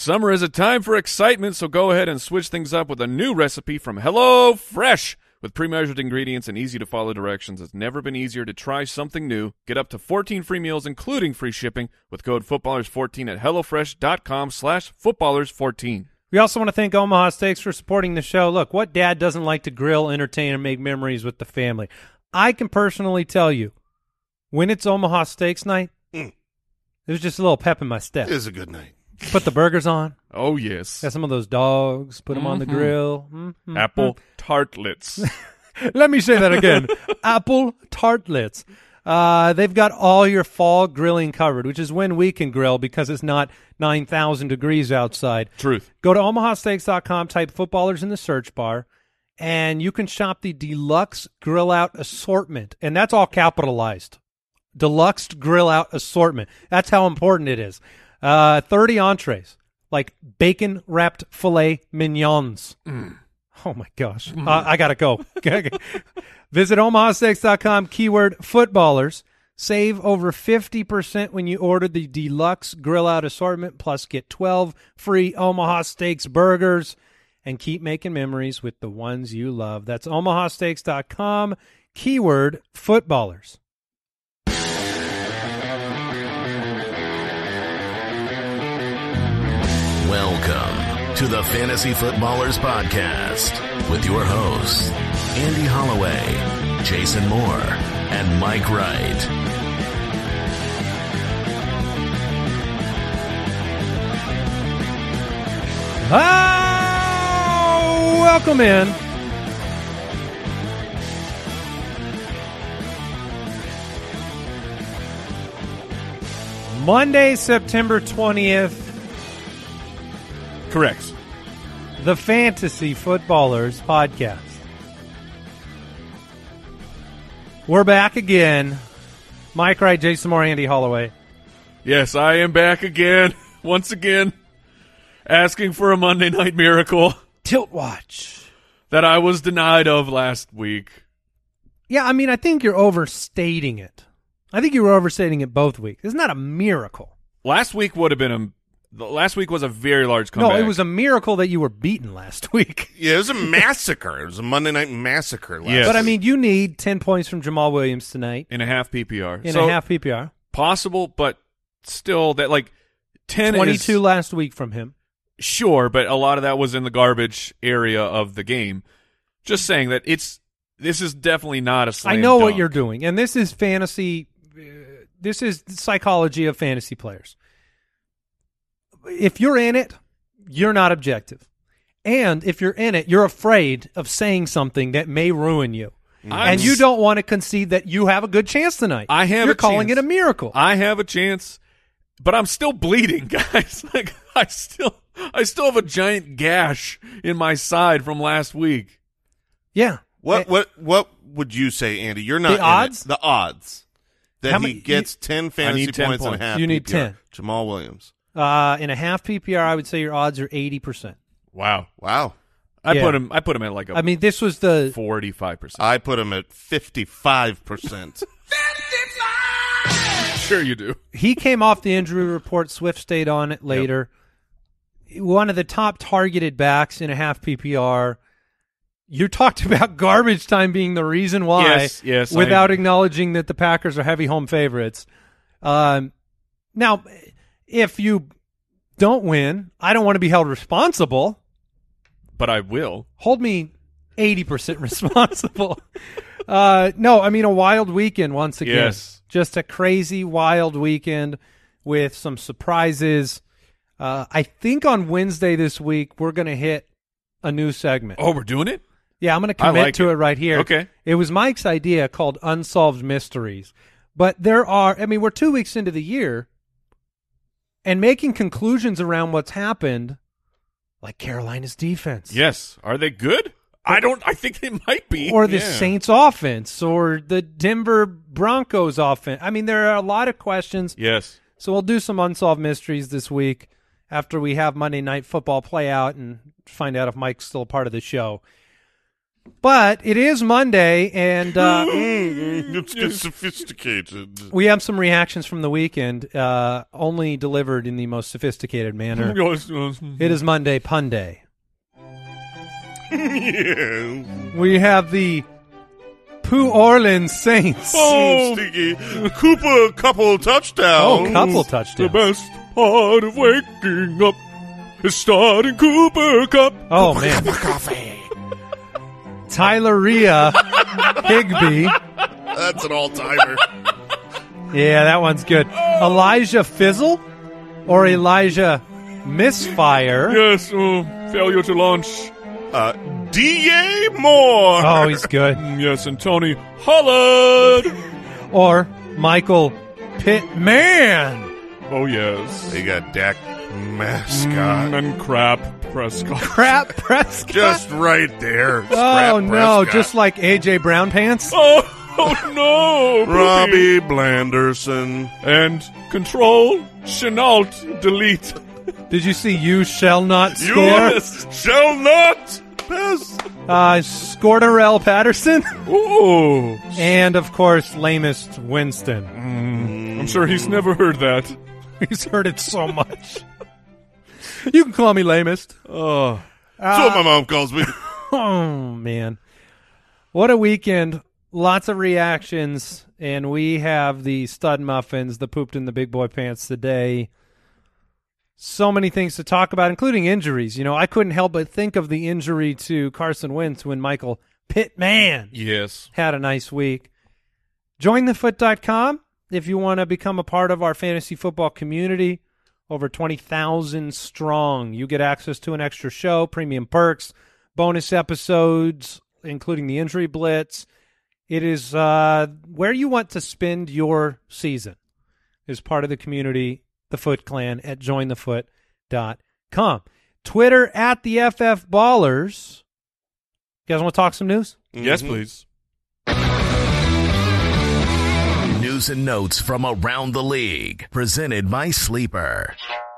Summer is a time for excitement, so go ahead and switch things up with a new recipe from HelloFresh. With pre-measured ingredients and easy-to-follow directions, it's never been easier to try something new. Get up to 14 free meals, including free shipping, with code Footballers14 at HelloFresh.com/Footballers14. We also want to thank Omaha Steaks for supporting the show. Look, what dad doesn't like to grill, entertain, and make memories with the family? I can personally tell you, when it's Omaha Steaks night, there's just a little pep in my step. It is a good night. Put the burgers on. Oh, yes. Got some of those dogs. Put them on the grill. Apple tartlets. Let me say that again. Apple tartlets. They've got all your fall grilling covered, which is when we can grill because it's not 9,000 degrees outside. Truth. Go to omahasteaks.com, type Footballers in the search bar, and you can shop the Deluxe Grill Out Assortment. And that's all capitalized. Deluxe Grill Out Assortment. That's how important it is. 30 entrees, like bacon-wrapped filet mignons. Oh, my gosh. I got to go. Visit omahasteaks.com, keyword footballers. Save over 50% when you order the Deluxe Grill Out Assortment, plus get 12 free Omaha Steaks burgers, and keep making memories with the ones you love. That's omahasteaks.com, keyword footballers. Welcome to the Fantasy Footballers Podcast with your hosts, Andy Holloway, Jason Moore, and Mike Wright. Welcome in. Monday, September 20th. Correct. The Fantasy Footballers Podcast. We're back again. Mike Wright, Jason Moore, Andy Holloway. Yes, I am back again. Once again, asking for a Monday Night Miracle. Tilt Watch. That I was denied of last week. Yeah, I mean, I think you're overstating it. I think you were overstating it both weeks. It's not a miracle. Last week would have been last week was a very large comeback. No, it was a miracle that you were beaten last week. Yeah, it was a massacre. It was a Monday night massacre last Yes. But, I week. mean, you need 10 points from Jamal Williams tonight. in a half PPR. In a half PPR. Possible, but still that like 10 22 is last week from him. sure, but a lot of that was in the garbage area of the game. Just saying that this is definitely not a slam I know what dunk. you're doing, and this is fantasy. This is the psychology of fantasy players. If you're in it, you're not objective. And if you're in it, you're afraid of saying something that may ruin you. And you don't want to concede that you have a good chance tonight. You're You're calling it a miracle. I have a chance, but I'm still bleeding, guys. Like I still have a giant gash in my side from last week. Yeah. What would you say, Andy? You're not The in odds? it. The odds that How he many- gets 10 fantasy need 10 points and a points. half. You need PPR. 10. Jamal Williams. In a half PPR, I would say your odds are 80%. Wow. Wow. I Yeah. put him at like a I mean, this was the 45%. I put him at 55%. Sure you do. he came off the injury report. Swift stayed on it later. One of the top targeted backs in a half PPR. You talked about garbage time being the reason why, Yes, without acknowledging that the Packers are heavy home favorites. Now, if you don't win, I don't want to be held responsible. but I will. Hold me 80% responsible. No, I mean a wild weekend once again. Yes. Just a crazy wild weekend with some surprises. I think on Wednesday this week we're going to hit a new segment. Oh, we're doing it? Yeah, I'm going to I commit like to it. it right here. Okay. It was Mike's idea called Unsolved Mysteries. But we're 2 weeks into the year, and making conclusions around what's happened, like Carolina's defense. Yes. Are they good? I think they might be. Or the Yeah. Saints offense, or the Denver Broncos offense. I mean, there are a lot of questions. Yes. So we'll do some Unsolved Mysteries this week after we have Monday Night Football play out and find out if Mike's still a part of the show. But it is Monday, and It's get sophisticated. we have some reactions from the weekend, only delivered in the most sophisticated manner. It is Monday Pun Day. Yeah. We have the Pooh Orleans Saints. Oh, Sticky. Cooper couple touchdowns. Oh, couple touchdowns. The best part of waking up is starting Cooper Cup. Oh, man. Tyler Rhea Higbee. That's an all-timer. Yeah, that one's good. Elijah Fizzle or Elijah Misfire. Yes, failure to launch. D.A. Moore. Oh, he's good. Yes, and Tony Holland. Or Michael Pittman. Oh, yes. They got Dak Mascot. And Crap Prescott. Crap Prescott. Just right there. Oh, Scrap no, Prescott. just like A.J. Brown Pants. Oh no. Robbie Blanderson. And Control, Chenault, Delete. Did you see You Shall Not You Score? shall not pass. Scordarell Patterson. Ooh. And, of course, lamest Winston. I'm sure he's never heard that. He's heard it so much. You can call me lamest. Oh. That's what my mom calls me. Oh, man. What a weekend. Lots of reactions. And we have the stud muffins, the pooped in the big boy pants today. So many things to talk about, including injuries. You know, I couldn't help but think of the injury to Carson Wentz when Michael Pittman Yes. had a nice week. JoinTheFoot.com if you want to become a part of our fantasy football community. Over 20,000 strong. You get access to an extra show, premium perks, bonus episodes, including the Injury Blitz. It is where you want to spend your season as part of the community, the Foot Clan, at jointhefoot.com. Twitter at the FF Ballers. You guys want to talk some news? Yes, please. News and notes from around the league, presented by Sleeper.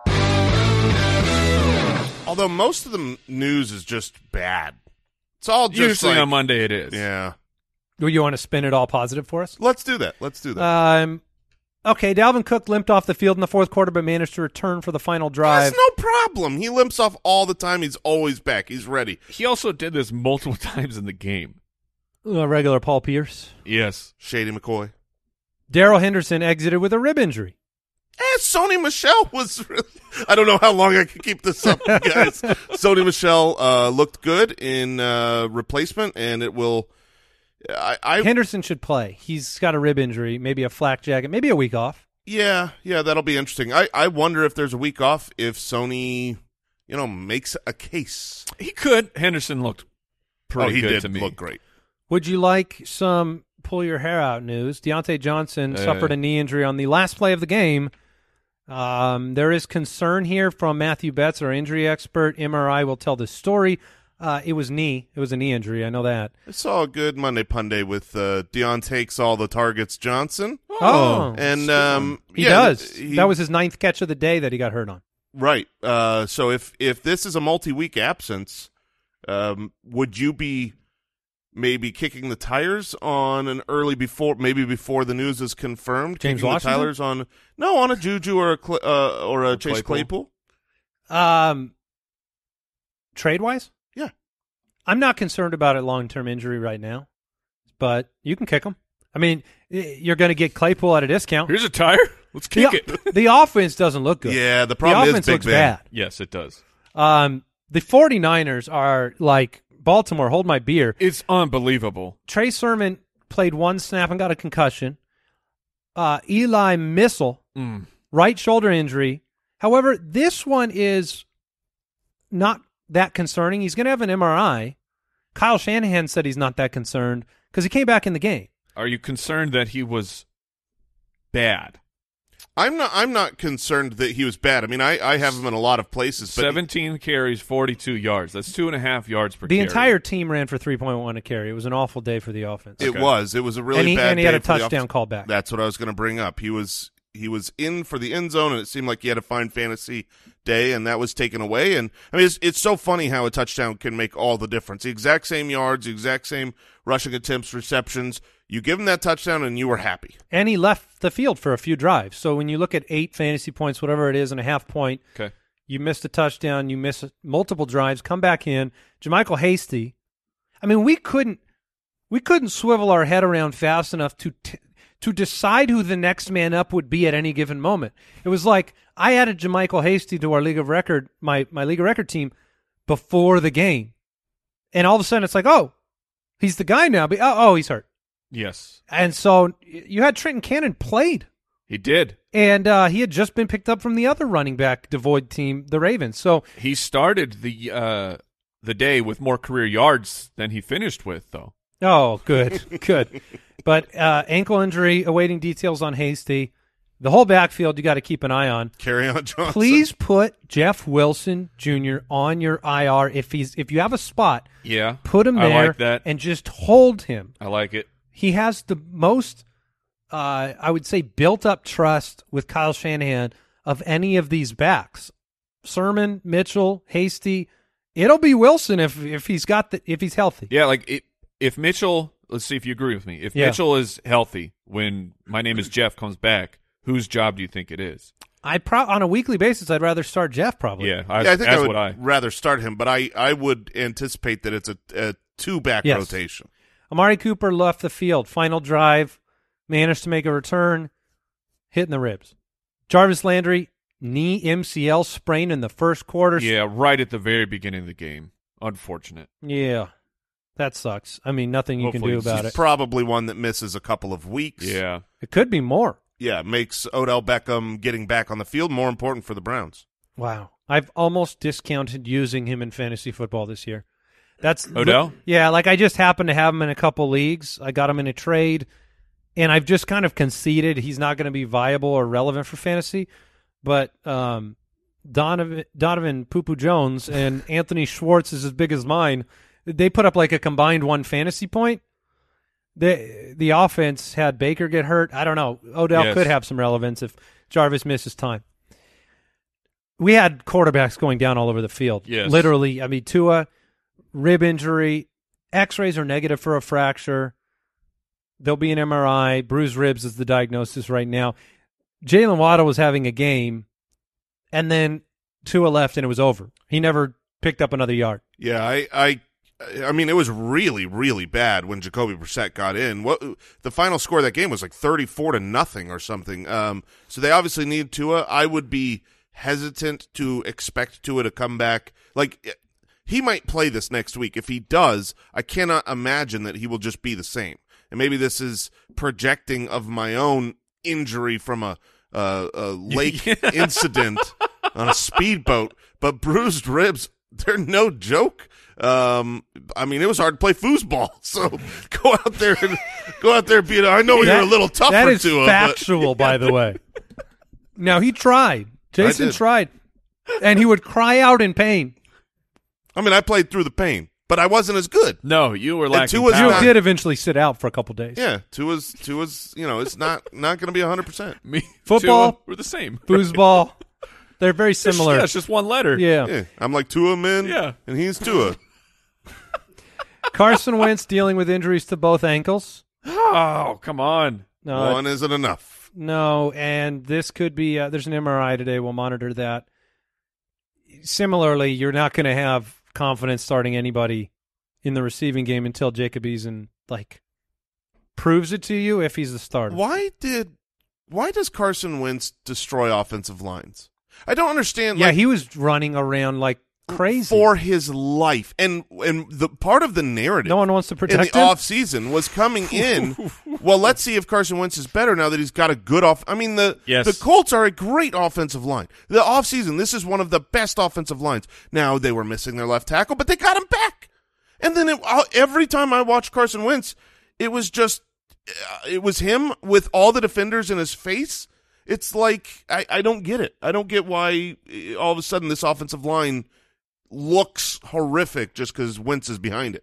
Although most of the news is just bad. It's all just Usually like, on Monday it is. yeah. Do you want to spin it all positive for us? Let's do that. Okay, Dalvin Cook limped off the field in the fourth quarter, but managed to return for the final drive. That's no problem. He limps off all the time. He's always back. He's ready. He also did this multiple times in the game. Regular Paul Pierce. Yes. Shady McCoy. Darrell Henderson exited with a rib injury. Sony Michel was really, I don't know how long I can keep this up, guys. Sony Michel looked good in replacement, and it will Henderson should play. He's got a rib injury, maybe a flak jacket, maybe a week off. Yeah, that'll be interesting. I wonder if there's a week off if Sony, makes a case. He could. Henderson looked pretty he good did to me. look great. Would you like some pull your hair out news? Deontay Johnson suffered a knee injury on the last play of the game. There is concern here from Matthew Betts, our injury expert. MRI will tell the story. It was a knee injury. I know that. I saw a good Monday Pun Day with Deion takes all the targets Johnson. Oh. And He does. That was his 9th catch of the day that he got hurt on. Right. So if this is a multi-week absence, would you be maybe kicking the tires on an early before the news is confirmed? James kicking Washington? the tires on a Juju or a Chase Claypool? Trade-wise? Yeah. I'm not concerned about a long-term injury right now, but you can kick him. I mean, you're going to get Claypool at a discount. Here's a tire. Let's kick it. The offense doesn't look good. Yeah, the problem offense is Big looks Ben. bad. Yes, it does. The 49ers are like Baltimore, hold my beer. It's unbelievable. Trey Sermon played one snap and got a concussion. Eli Missile, right shoulder injury. However, this one is not that concerning. He's going to have an MRI. Kyle Shanahan said he's not that concerned because he came back in the game. Are you concerned that he was bad? I'm not concerned that he was bad. I mean, I have him in a lot of places. But 17 carries, 42 yards. That's 2.5 yards per The carry. entire team ran for 3.1 a carry. It was an awful day for the offense. It was a really bad and he day had a for the touchdown offense. call back. That's what I was going to bring up. He was he was in for the end zone, and it seemed like he had a fine fantasy day, and that was taken away. And I mean, it's so funny how a touchdown can make all the difference. The exact same yards, the exact same rushing attempts, receptions. You give him that touchdown, and you were happy. And he left the field for a few drives. So when you look at 8 fantasy points, whatever it is, and a half point, Okay. you missed a touchdown, you missed multiple drives, come back in. JaMychal Hasty. I mean, we couldn't swivel our head around fast enough to decide who the next man up would be at any given moment. It was like I added JaMychal Hasty to our League of Record, my League of Record team before the game. And all of a sudden it's like, oh, he's the guy now. But, oh, he's hurt. Yes. And so you had Trenton Cannon played. He did. And he had just been picked up from the other running back devoid team, the Ravens. So He started the day with more career yards than he finished with, though. oh, good, good. But ankle injury, awaiting details on Hasty. The whole backfield you got to keep an eye on. Carry on, Johnson. Please put Jeff Wilson Jr. on your IR if you have a spot. Yeah. Put him I there like that. and just hold him. I like it. He has the most, I would say, built-up trust with Kyle Shanahan of any of these backs. Sermon, Mitchell, Hasty. It'll be Wilson if he's healthy. Yeah, like if Mitchell, let's see if you agree with me. If Yeah. Mitchell is healthy when My Name is Jeff comes back, whose job do you think it is? On a weekly basis, I'd rather start Jeff probably. Yeah, I think that's I would what I. rather start him, but I would anticipate that it's a two-back Yes. rotation. Amari Cooper left the field. Final drive, managed to make a return, hitting the ribs. Jarvis Landry, knee MCL sprain in the first quarter. Yeah, right at the very beginning of the game. Unfortunate. Yeah, that sucks. I mean, nothing you can Hopefully do he's about it. Probably one that misses a couple of weeks. Yeah. It could be more. Yeah, makes Odell Beckham getting back on the field more important for the Browns. Wow. I've almost discounted using him in fantasy football this year. That's Odell? Yeah, like I just happened to have him in a couple leagues. I got him in a trade, and I've just kind of conceded he's not going to be viable or relevant for fantasy. But Donovan Poo-Poo Jones and Anthony Schwartz is as big as mine. They put up like a combined 1 fantasy point. The offense had Baker get hurt. I don't know. Odell could have some relevance if Jarvis misses time. We had quarterbacks going down all over the field. Yes. Literally, I mean, Tua, rib injury, x-rays are negative for a fracture. There'll be an MRI. Bruised ribs is the diagnosis right now. Jalen Waddle was having a game, and then Tua left, and it was over. He never picked up another yard. Yeah, I mean, it was really, really bad when Jacoby Brissett got in. The final score of that game was like 34-0 or something. So they obviously need Tua. I would be hesitant to expect Tua to come back. Like, he might play this next week. If he does, I cannot imagine that he will just be the same. And maybe this is projecting of my own injury from a lake incident on a speedboat. But bruised ribs, they're no joke. I mean, it was hard to play foosball. So go out there and be. I know you're a little tougher That is to him. factual, by the way. Now, he tried. Jason tried. And he would cry out in pain. I mean, I played through the pain, but I wasn't as good. No, you were lacking Tua's power. You not- did eventually sit out for a couple days. Yeah, Tua's, it's not going to be 100%. Me, Football. Tua, we're the same. Foosball. They're very similar. Yeah, it's just one letter. Yeah. Yeah, I'm like Tua Min, Yeah. and he's Tua. Carson Wentz dealing with injuries to both ankles. Oh, come on. No, One isn't enough. no, and this could be there's an MRI today. We'll monitor that. Similarly, you're not going to have confidence starting anybody in the receiving game until Jacob Eason proves it to you if he's the starter. Why does Carson Wentz destroy offensive lines? I don't understand. Yeah, like, he was running around like crazy. for his life, and the part of the narrative. No one wants to in protect the him. off season was coming in. Well, let's see if Carson Wentz is better now that he's got a good off. I mean, Yes. the Colts are a great offensive line. The off season, this is one of the best offensive lines. Now they were missing their left tackle, but they got him back. And then every time I watched Carson Wentz, it was just it was him with all the defenders in his face. It's like I don't get it. I don't get why all of a sudden this offensive line looks horrific just because Wentz is behind it.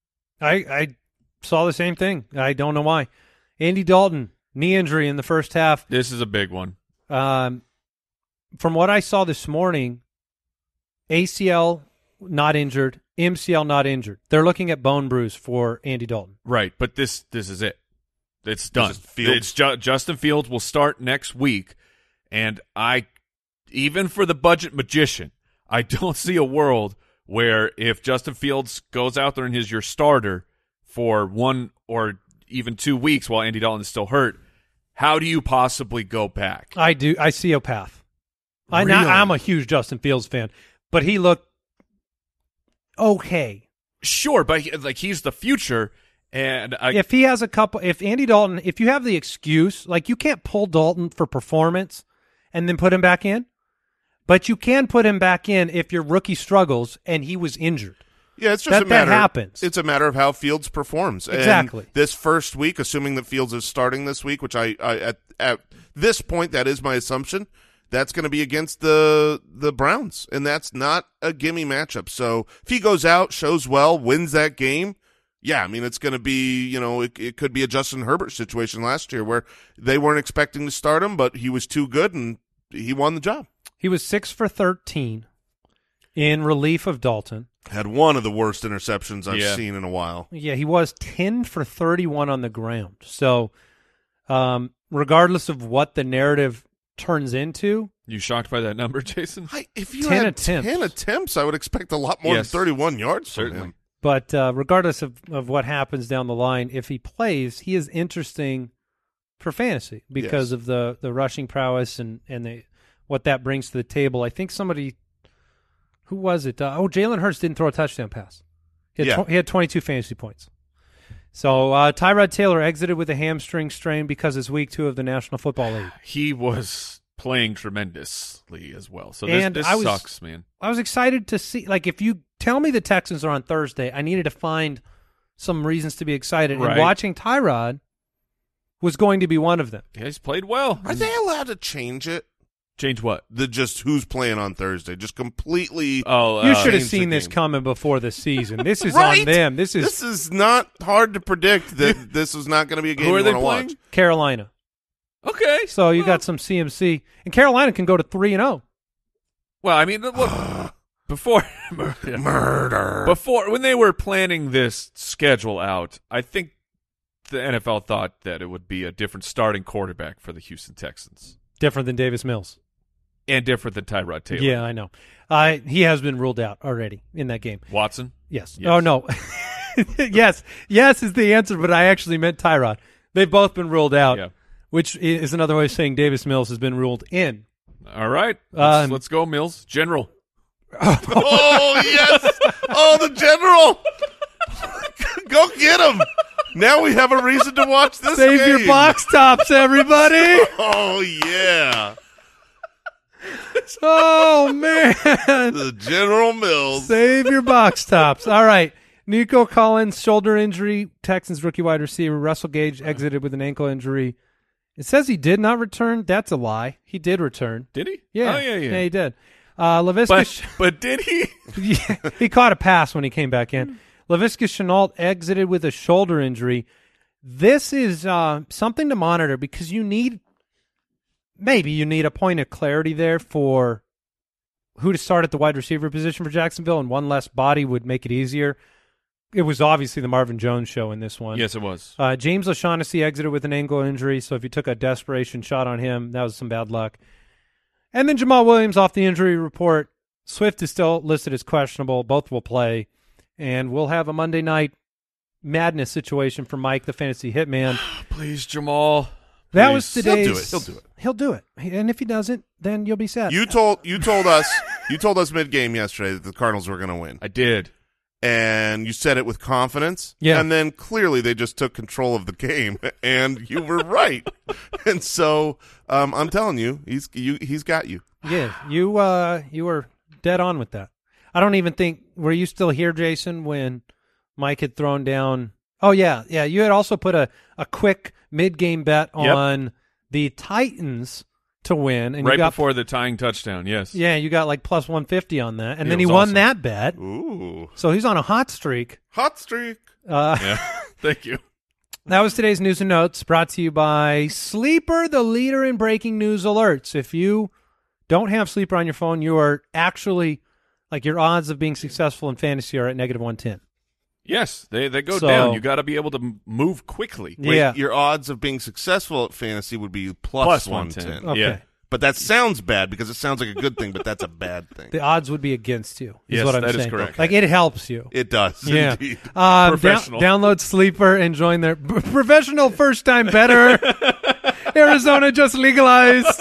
I saw the same thing. I don't know why. Andy Dalton, knee injury in the first half. This is a big one. From what I saw this morning, ACL not injured, MCL not injured. They're looking at bone bruise for Andy Dalton. Right, but this is it. It's done. This is Fields. Justin Fields will start next week, and even for the budget magician, I don't see a world where if Justin Fields goes out there and is your starter for 1 or even 2 weeks while Andy Dalton is still hurt, how do you possibly go back? I do. I see a path. Really? I'm a huge Justin Fields fan, but he looked okay. Sure, but he's the future, and if he has if Andy Dalton, if you have the excuse, like you can't pull Dalton for performance and then put him back in, but you can put him back in if your rookie struggles and he was injured. Yeah, it's just a matter. That happens. It's a matter of how Fields performs. Exactly. And this first week, assuming that Fields is starting this week, which I at this point that is my assumption, that's going to be against the Browns, and that's not a gimme matchup. So if he goes out, shows well, wins that game, yeah, I mean it's going to be it could be a Justin Herbert situation last year where they weren't expecting to start him, but he was too good and he won the job. He was 6 for 13 in relief of Dalton. Had one of the worst interceptions I've seen in a while. Yeah, he was 10 for 31 on the ground. So regardless of what the narrative turns into. You shocked by that number, Jason? If you 10 had attempts. 10 attempts, I would expect a lot more than 31 yards from Certainly. him. But regardless of what happens down the line, if he plays, he is interesting for fantasy because of the rushing prowess and what that brings to the table. I think somebody – who was it? Jalen Hurts didn't throw a touchdown pass. He had 22 fantasy points. So Tyrod Taylor exited with a hamstring strain because it's week 2 of the National Football League. He was playing tremendously as well. So this sucks, man. I was excited to see, like, if you tell me the Texans are on Thursday, I needed to find some reasons to be excited. Right. And watching Tyrod was going to be one of them. Yeah, he's played well. Are they allowed to change it? Change what? Just who's playing on Thursday. Just completely. You should have change seen the this game. coming before the season. This is Right? on them. This is not hard to predict that this is not going to be a game Who are you they want to playing? watch. Carolina. Okay. So you got some CMC. And Carolina can go to 3-0. Well, I mean, look, before when they were planning this schedule out, I think the NFL thought that it would be a different starting quarterback for the Houston Texans. Different than Davis Mills. And different than Tyrod Taylor. Yeah, I know. He has been ruled out already in that game. Watson? Yes. Yes. Oh, no. Yes is the answer, but I actually meant Tyrod. They've both been ruled out, Yeah. which is another way of saying Davis Mills has been ruled in. All right. Let's go, Mills. General. Oh, yes. Oh, the general. Go get him. Now we have a reason to watch this Save game. your box tops, everybody. Oh, yeah. Oh, man. The General Mills. Save your box tops. All right. Nico Collins, shoulder injury. Texans rookie wide receiver. Russell Gage exited with an ankle injury. It says he did not return. That's a lie. He did return. Did he? Yeah. Oh, yeah. Yeah, he did. Laviska. But did he? Yeah, he caught a pass when he came back in. Laviska Shenault exited with a shoulder injury. This is something to monitor because you need a point of clarity there for who to start at the wide receiver position for Jacksonville, and one less body would make it easier. It was obviously the Marvin Jones show in this one. Yes, it was. James O'Shaughnessy exited with an ankle injury, so if you took a desperation shot on him, that was some bad luck. And then Jamal Williams off the injury report. Swift is still listed as questionable. Both will play. And we'll have a Monday night madness situation for Mike, the fantasy hitman. Please, Jamal. That Please. was today's. He'll do it. He'll do it. And if he doesn't, then you'll be sad. You told us mid-game yesterday that the Cardinals were going to win. I did. And you said it with confidence. Yeah. And then clearly they just took control of the game, and you were right. And so I'm telling you, he's got you. Yeah, you were dead on with that. I don't even think, were you still here, Jason, when Mike had thrown down? Oh, yeah. You had also put a quick mid-game bet on the Titans to win. And Right you got, before the tying touchdown, yes. Yeah, you got like plus 150 on that. And Yeah, then it he was won awesome. that bet. Ooh. So he's on a hot streak. Hot streak. Yeah. Thank you. That was today's news and notes, brought to you by Sleeper, the leader in breaking news alerts. If you don't have Sleeper on your phone, you are actually, like, your odds of being successful in fantasy are at -110. Yes, they go down. You got to be able to move quickly. Wait, Yeah. your odds of being successful at fantasy would be plus 110. Okay. Yeah. But that sounds bad because it sounds like a good thing, but that's a bad thing. The odds would be against you, is Yes, what I'm that is saying. correct. Like, it helps you. It does, Yeah. indeed. Professional. Download Sleeper and join their professional first-time better. Arizona just legalized.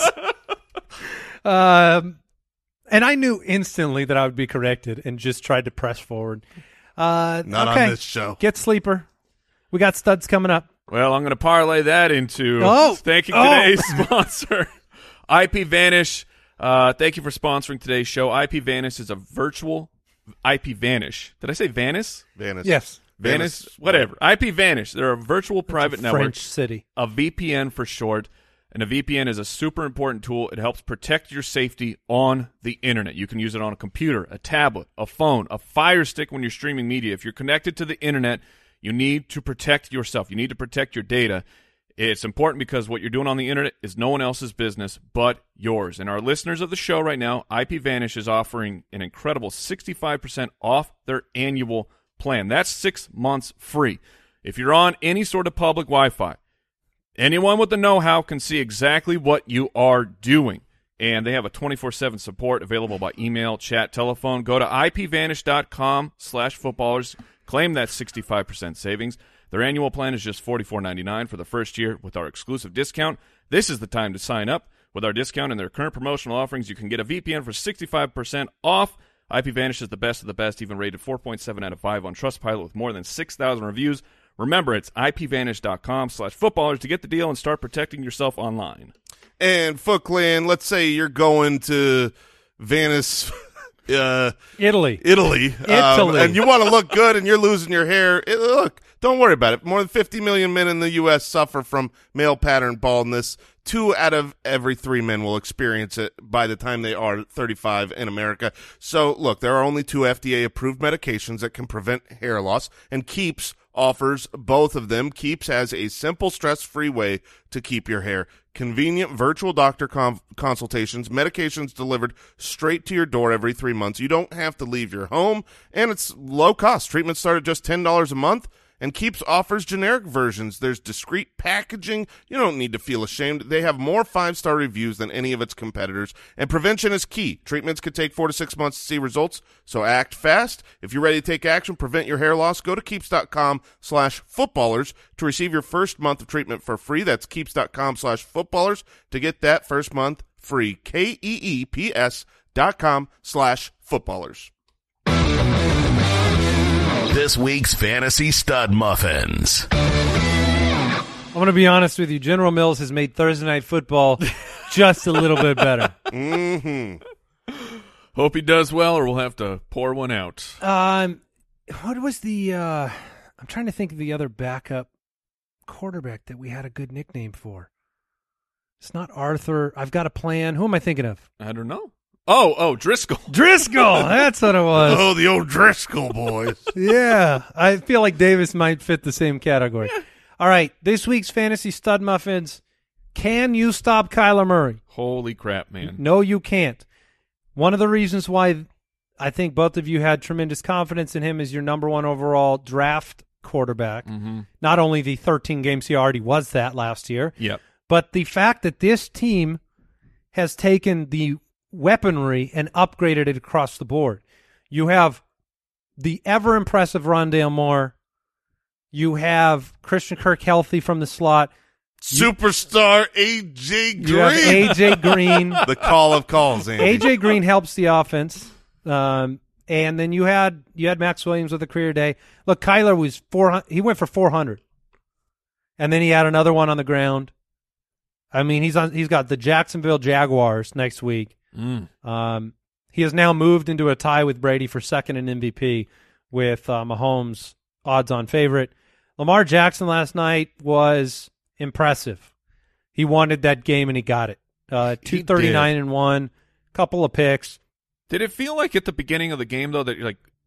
And I knew instantly that I would be corrected and just tried to press forward. Not okay. on this show. Get Sleeper. We got studs coming up. Well, I'm going to parlay that into thanking Oh. today's sponsor, IP Vanish. Thank you for sponsoring today's show. IP Vanish is a virtual IP Vanish. Did I say Vanish? Vanish. Yes. Vanish? Whatever. IP Vanish. They're a virtual private network. French city. A VPN for short. And a VPN is a super important tool. It helps protect your safety on the internet. You can use it on a computer, a tablet, a phone, a Fire Stick when you're streaming media. If you're connected to the internet, you need to protect yourself. You need to protect your data. It's important because what you're doing on the internet is no one else's business but yours. And our listeners of the show right now, IP Vanish is offering an incredible 65% off their annual plan. That's 6 months free. If you're on any sort of public Wi-Fi, anyone with the know-how can see exactly what you are doing. And they have a 24/7 support available by email, chat, telephone. Go to ipvanish.com/footballers. Claim that 65% savings. Their annual plan is just $44.99 for the first year with our exclusive discount. This is the time to sign up. With our discount and their current promotional offerings, you can get a VPN for 65% off. IP Vanish is the best of the best, even rated 4.7 out of 5 on Trustpilot with more than 6,000 reviews. Remember, it's ipvanish.com/footballers to get the deal and start protecting yourself online. And Foot Clan, let's say you're going to Venice, Italy. Italy, and you want to look good and you're losing your hair. Look, don't worry about it. More than 50 million men in the U.S. suffer from male pattern baldness. 2 out of every 3 men will experience it by the time they are 35 in America. So, look, there are only 2 FDA-approved medications that can prevent hair loss, and Keeps offers both of them. Keeps has a simple, stress-free way to keep your hair. Convenient virtual doctor consultations, medications delivered straight to your door every 3 months. You don't have to leave your home, and it's low cost. Treatments start at just $10 a month. And Keeps offers generic versions. There's discreet packaging. You don't need to feel ashamed. They have more 5-star reviews than any of its competitors. And prevention is key. Treatments could take 4 to 6 months to see results, so act fast. If you're ready to take action, prevent your hair loss, go to Keeps.com/footballers to receive your first month of treatment for free. That's Keeps.com/footballers to get that first month free. KEEPS.com/footballers. This week's Fantasy Stud Muffins. I'm going to be honest with you. General Mills has made Thursday Night Football just a little bit better. Mm-hmm. Hope he does well, or we'll have to pour one out. What was the I'm trying to think of the other backup quarterback that we had a good nickname for. It's not Arthur. I've got a plan. Who am I thinking of? I don't know. Oh, Driscoll. Driscoll. That's what it was. Oh, the old Driscoll boys. Yeah. I feel like Davis might fit the same category. All right. This week's Fantasy Stud Muffins. Can you stop Kyler Murray? Holy crap, man. No, you can't. One of the reasons why I think both of you had tremendous confidence in him as your number 1 overall draft quarterback. Mm-hmm. Not only the 13 games he already was that last year, Yep. but the fact that this team has taken the weaponry and upgraded it across the board. You have the ever-impressive Rondale Moore. You have Christian Kirk healthy from the slot. Superstar A.J. Green. You have A.J. Green. The call of calls, Andy. A.J. Green helps the offense. And then you had Max Williams with a career day. Look, Kyler was 400. He went for 400. And then he had another one on the ground. I mean, he's got the Jacksonville Jaguars next week. He has now moved into a tie with Brady for second in MVP with Mahomes odds-on favorite. Lamar Jackson last night was impressive. He wanted that game and he got it. 239 and 1, couple of picks. Did it feel like at the beginning of the game, though, that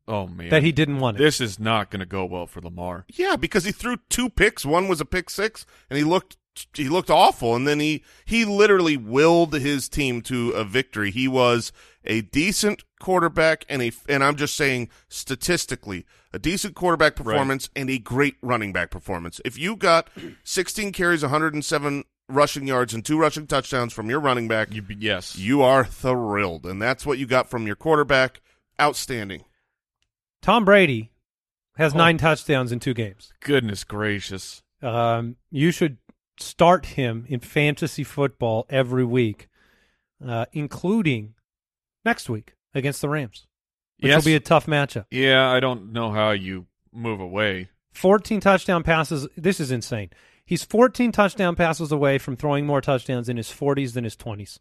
Oh, man. that he didn't want it. This is not going to go well for Lamar. Yeah, because he threw 2 picks. One was a pick 6, and he looked awful. And then he literally willed his team to a victory. He was a decent quarterback, and I'm just saying statistically, a decent quarterback performance and a great running back performance. If you got 16 carries, 107 rushing yards, and 2 rushing touchdowns from your running back, Yes. you are thrilled. And that's what you got from your quarterback. Outstanding. Tom Brady has 9 touchdowns in 2 games. Goodness gracious. You should start him in fantasy football every week, including next week against the Rams, which will be a tough matchup. Yeah, I don't know how you move away. 14 touchdown passes. This is insane. He's 14 touchdown passes away from throwing more touchdowns in his 40s than his 20s.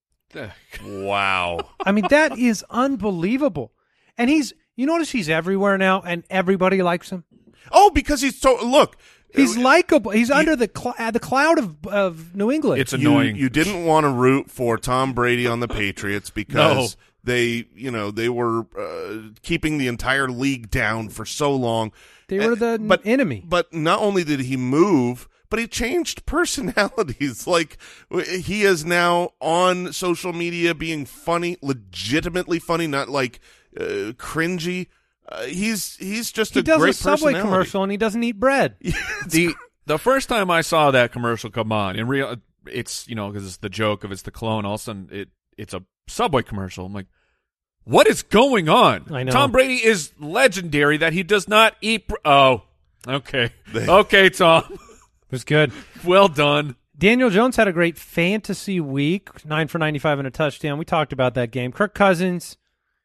Wow. I mean, that is unbelievable. And you notice he's everywhere now, and everybody likes him. Oh, because he's so – look. He's likable. He's under the cloud of New England. It's annoying. You didn't want to root for Tom Brady on the Patriots because they were keeping the entire league down for so long. They were the enemy. But not only did he move, but he changed personalities. Like, he is now on social media being funny, legitimately funny, not like cringy. He's just a great personality. He does a Subway commercial and he doesn't eat bread. The first time I saw that commercial come on, in real, it's because it's the joke of it's the clone. All of a sudden, it's a Subway commercial. I'm like, what is going on? I know. Tom Brady is legendary that he does not eat. Oh, okay, okay, Tom. It was good. Well done. Daniel Jones had a great fantasy week, 9 for 95 and a touchdown. We talked about that game. Kirk Cousins.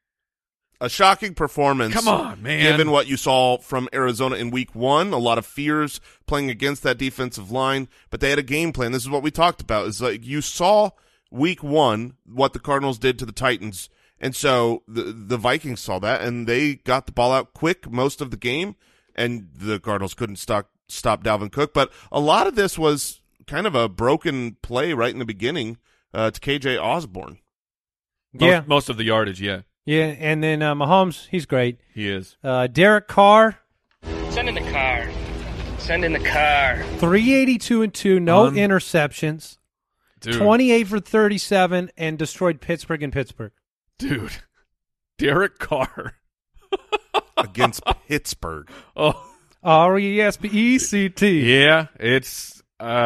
A shocking performance. Come on, man. Given what you saw from Arizona in week 1, a lot of fears playing against that defensive line, but they had a game plan. This is what we talked about. Is like you saw week 1 what the Cardinals did to the Titans, and so the Vikings saw that, and they got the ball out quick most of the game, and the Cardinals couldn't stop Dalvin Cook. But a lot of this was kind of a broken play right in the beginning to KJ Osborne. Yeah. Most of the yardage, yeah. Yeah, and then Mahomes, he's great. He is. Derek Carr. Send in the car. Send in the car. 382 and 2, no interceptions. Dude. 28 for 37, and destroyed Pittsburgh in Pittsburgh. Dude. Derek Carr. Against Pittsburgh. Oh. R-E-S-P-E-C-T. Yeah, it's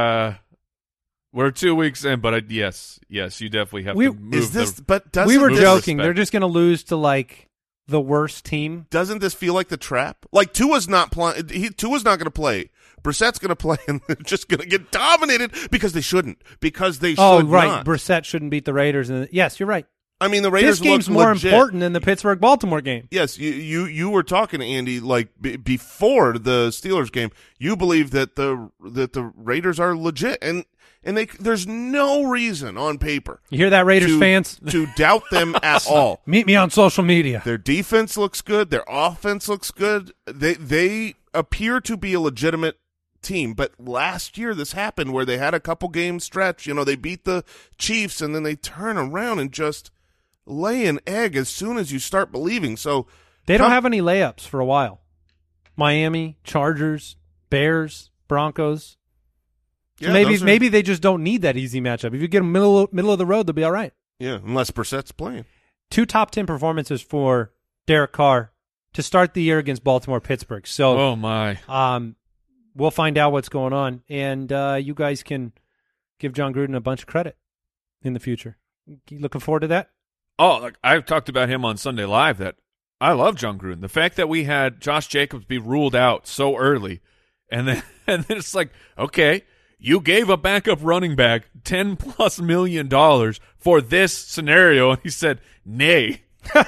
we're 2 weeks in, but yes, you definitely have to move. Is this? the, But doesn't We were this, joking. respect. They're just going to lose to, like, the worst team. Doesn't this feel like the trap? Like Tua's not playing. Tua's not going to play. Brissett's going to play, and they're just going to get dominated because they shouldn't. Because they should Oh, right. not. Brissett shouldn't beat the Raiders. Yes, you're right. I mean, the Raiders This game's look more legit. important than the Pittsburgh-Baltimore game. Yes, you were talking to Andy like before the Steelers game. You believe that the Raiders are legit, and there's no reason on paper. You hear that, Raiders fans? to doubt them at all. Meet me on social media. Their defense looks good. Their offense looks good. They appear to be a legitimate team. But last year this happened where they had a couple game stretch. They beat the Chiefs, and then they turn around and just lay an egg as soon as you start believing. So They don't have any layups for a while. Miami, Chargers, Bears, Broncos. So yeah, maybe they just don't need that easy matchup. If you get them middle of the road, they'll be all right. yeah, unless Brissett's playing. 2 top 10 performances for Derek Carr to start the year against Baltimore, Pittsburgh. So oh my. we'll find out what's going on, and you guys can give John Gruden a bunch of credit in the future. You looking forward to that? Oh, like I've talked about him on Sunday Live that I love John Gruden. The fact that we had Josh Jacobs be ruled out so early, and then it's like, okay, you gave a backup running back $10+ million for this scenario, and he said, nay.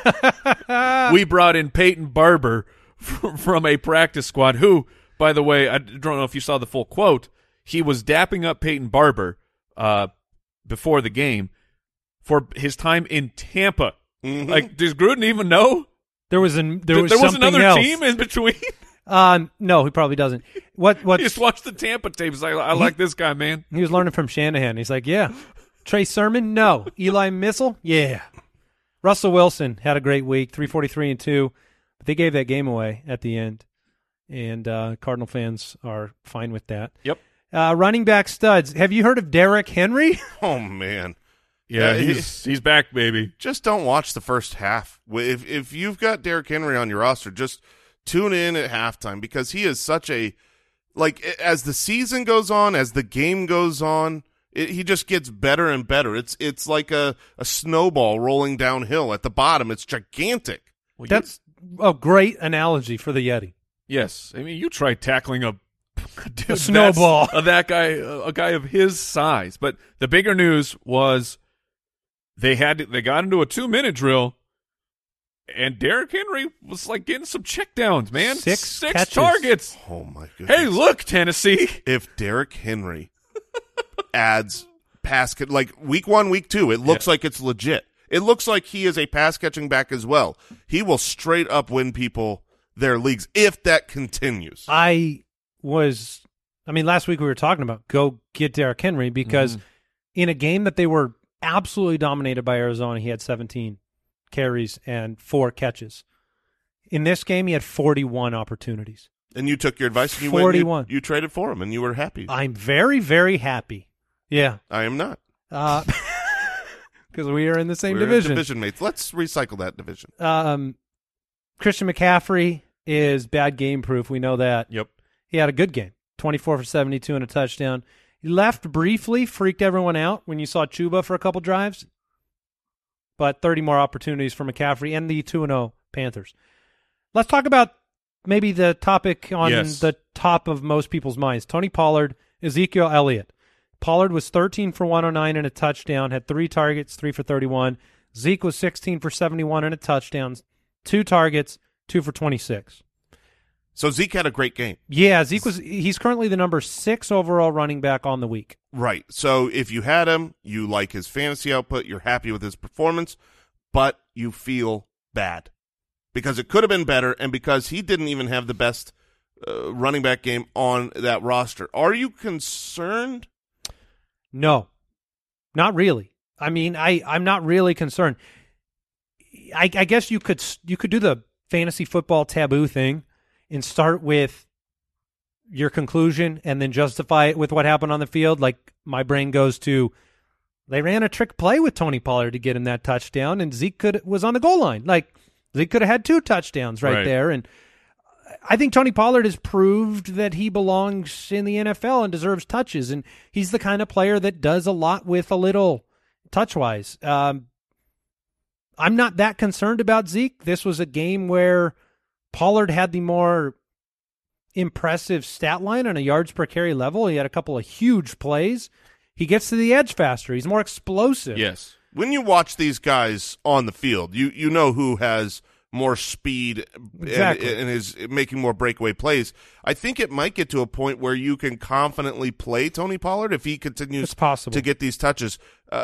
We brought in Peyton Barber from a practice squad who, by the way, I don't know if you saw the full quote, he was dapping up Peyton Barber before the game for his time in Tampa. Mm-hmm. Like, does Gruden even know? There was was another else. team in between? No, he probably doesn't. What He just watched the Tampa tape. He's like, I like this guy, man. he was learning from Shanahan. He's like, yeah. Trey Sermon, no. Eli Missile, yeah. Russell Wilson had a great week, 343 and 2. But they gave that game away at the end, and Cardinal fans are fine with that. Yep. Running back studs. Have you heard of Derrick Henry? Oh, man. Yeah, he's back, baby. Just don't watch the first half. If you've got Derrick Henry on your roster, just tune in at halftime, because he is such a – like, as the season goes on, as the game goes on, he just gets better and better. It's like a snowball rolling downhill. At the bottom, it's gigantic. Well, That's a great analogy for the Yeti. yes. I mean, you tried tackling a snowball. That guy, a guy of his size. But the bigger news was they got into a 2-minute drill, and Derrick Henry was like getting some checkdowns, man. Six Six catches. targets. Oh, my goodness. Hey, look, Tennessee. If Derrick Henry adds pass – like week 1, week 2, it looks like it's legit. It looks like he is a pass-catching back as well. He will straight up win people their leagues if that continues. last week we were talking about go get Derrick Henry because in a game that they were absolutely dominated by Arizona, he had 17 carries and 4 catches. In this game, he had 41 opportunities. And you took your advice and you 41. went, you traded for him, and you were happy. I'm very, very happy. Yeah. I am not. Because we are in the same We're division. division mates. Let's recycle that division. Christian McCaffrey is bad game proof. We know that. Yep. He had a good game, 24 for 72 and a touchdown. He left briefly, freaked everyone out when you saw Chuba for a couple drives, but 30 more opportunities for McCaffrey and the 2-0 Panthers. Let's talk about maybe the topic on the top of most people's minds. Tony Pollard, Ezekiel Elliott. Pollard was 13 for 109 and a touchdown, had 3 targets, 3 for 31. Zeke was 16 for 71 and a touchdown, 2 targets, 2 for 26. So Zeke had a great game. Yeah, he's currently the number 6 overall running back on the week. Right. So if you had him, you like his fantasy output, you're happy with his performance, but you feel bad because it could have been better and because he didn't even have the best running back game on that roster. Are you concerned? No, not really. I mean, I'm not really concerned. I guess you could do the fantasy football taboo thing and start with your conclusion and then justify it with what happened on the field. Like my brain goes to, they ran a trick play with Tony Pollard to get him that touchdown, and Zeke was on the goal line. Like Zeke could have had 2 touchdowns right there. And I think Tony Pollard has proved that he belongs in the NFL and deserves touches, and he's the kind of player that does a lot with a little touch-wise. I'm not that concerned about Zeke. This was a game where Pollard had the more impressive stat line on a yards per carry level. He had a couple of huge plays. He gets to the edge faster. He's more explosive. Yes. When you watch these guys on the field, you know who has more speed Exactly. and is making more breakaway plays. I think it might get to a point where you can confidently play Tony Pollard if he continues It's possible. to get these touches.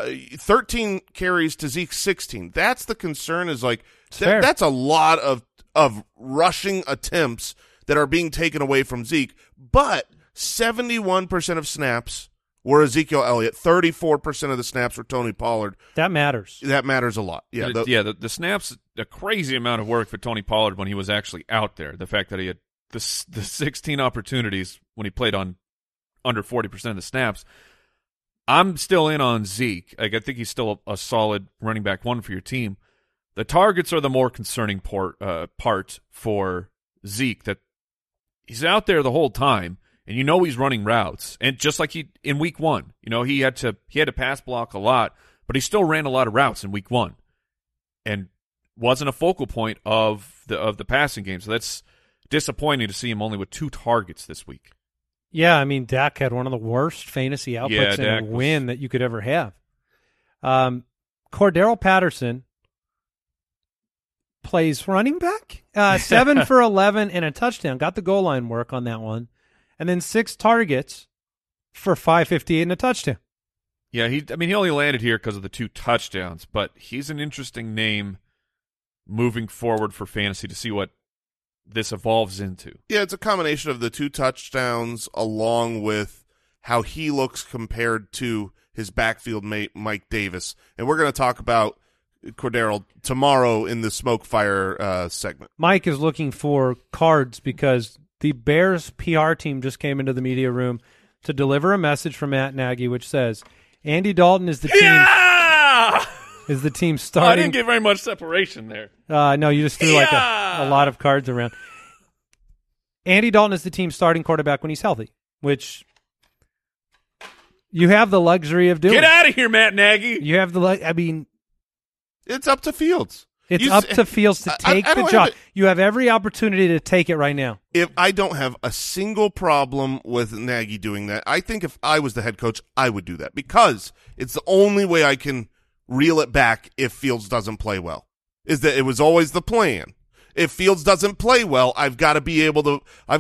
13 carries to Zeke 16. That's the concern, is like fair. that's a lot of rushing attempts that are being taken away from Zeke, but 71% of snaps were Ezekiel Elliott, 34% of the snaps were Tony Pollard. That matters. That matters a lot. Yeah, The snaps, a crazy amount of work for Tony Pollard when he was actually out there. The fact that he had the 16 opportunities when he played on under 40% of the snaps. I'm still in on Zeke. Like, I think he's still a solid running back 1 for your team. The targets are the more concerning part for Zeke, that he's out there the whole time, and you know he's running routes. And just like he in week 1, you know, he had to pass block a lot, but he still ran a lot of routes in week 1 and wasn't a focal point of the passing game. So that's disappointing to see him only with 2 targets this week. Yeah, I mean, Dak had one of the worst fantasy outputs in Dak a win that you could ever have. Cordero Patterson plays running back, 7 for 11 and a touchdown. Got the goal line work on that one. And then 6 targets for 558 and a touchdown. Yeah, he only landed here because of the 2 touchdowns, but he's an interesting name moving forward for fantasy to see what this evolves into. Yeah, it's a combination of the 2 touchdowns along with how he looks compared to his backfield mate, Mike Davis. And we're going to talk about Cordero tomorrow in the Smoke Fire segment. Mike is looking for cards because the Bears PR team just came into the media room to deliver a message from Matt Nagy, which says Andy Dalton is the team. Yeah! Is the team I starting? didn't get very much separation there. No, you just threw like a lot of cards around. Andy Dalton is the team's starting quarterback when he's healthy, which you have the luxury of doing. Get out of here, Matt Nagy. You have the I mean, It's up to Fields. it's up to Fields to take I the don't job. have it. You have every opportunity to take it right now. If I don't have a single problem with Nagy doing that, I think if I was the head coach, I would do that because it's the only way I can reel it back if Fields doesn't play well. Is that it was always the plan. If Fields doesn't play well, I've got to be able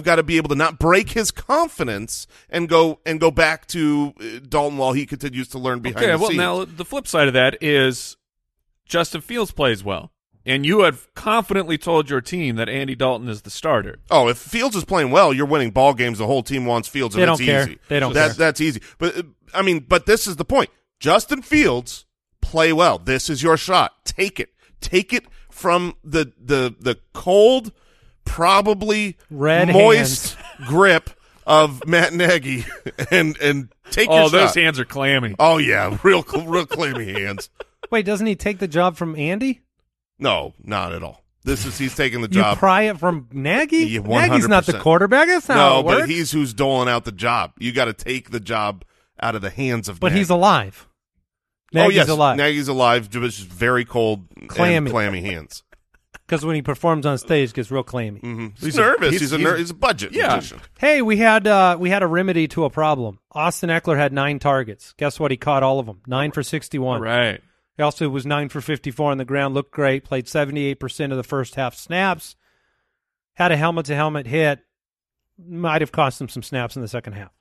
to not break his confidence and go back to Dalton while he continues to learn behind the scenes. Now the flip side of that is Justin Fields plays well. And you have confidently told your team that Andy Dalton is the starter. Oh, if Fields is playing well, you're winning ball games. The whole team wants Fields, and They it's don't care. easy. They don't care. That's easy. But but this is the point. Justin Fields, play well. This is your shot. Take it. Take it from the cold, probably Red moist grip of Matt Nagy, and take your shot. Those hands are clammy. Oh yeah, real clammy hands. Wait, doesn't he take the job from Andy? No, not at all. He's taking the You job. pry it from Nagy? Yeah, Nagy's not the 100%. quarterback. That's not how No, it works. but he's who's doling out the job. You got to take the job out of the hands of. But Nagy. he's alive. Nagy's yes, alive. Nagy's alive. Just very cold, Clammy. and clammy hands. Because when he performs on stage, it gets real clammy. He's nervous. he's- He's a budget magician. Hey, we had a remedy to a problem. Austin Eckler had 9 targets. Guess what? He caught all of them. 9 for 61. Right. He also was 9 for 54 on the ground. Looked great. Played 78% of the first half snaps. Had a helmet-to-helmet hit. Might have cost him some snaps in the second half.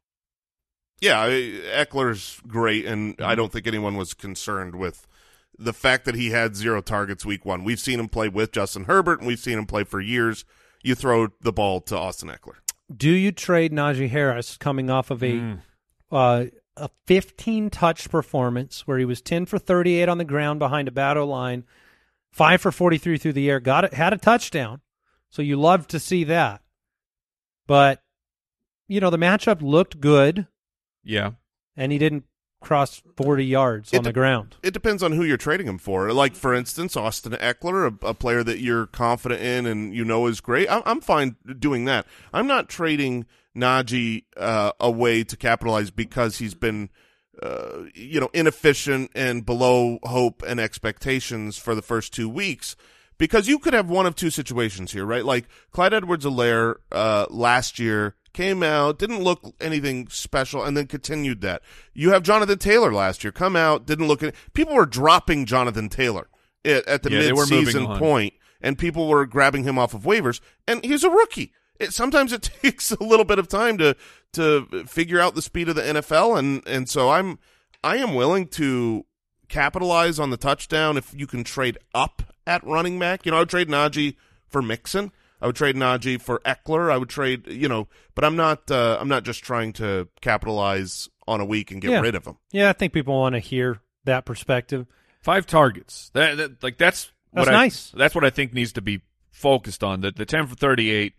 Yeah, Eckler's great, and I don't think anyone was concerned with the fact that he had 0 targets week 1. We've seen him play with Justin Herbert, and we've seen him play for years. You throw the ball to Austin Eckler. Do you trade Najee Harris coming off of a 15-touch performance where he was 10 for 38 on the ground behind a bad O-line, 5 for 43 through the air, had a touchdown, so you love to see that. But, the matchup looked good, Yeah. and he didn't cross 40 yards on the ground. It depends on who you're trading him for. Like, for instance, Austin Eckler, a player that you're confident in and is great. I'm fine doing that. I'm not trading Najee away to capitalize because he's been, inefficient and below hope and expectations for the first 2 weeks. Because you could have one of two situations here, right? Like Clyde Edwards-Helaire last year came out, didn't look anything special, and then continued that. You have Jonathan Taylor last year come out, didn't look – people were dropping Jonathan Taylor at the mid-season point, and people were grabbing him off of waivers, and he's a rookie. Sometimes it takes a little bit of time to figure out the speed of the NFL, and so I am willing to capitalize on the touchdown if you can trade up at running back. I would trade Najee for Mixon. I would trade Najee for Eckler. I would trade, but I'm not just trying to capitalize on a week and get rid of him. Yeah, I think people want to hear that perspective. 5 targets. That's nice. That's what I think needs to be focused on. The 10 for 38.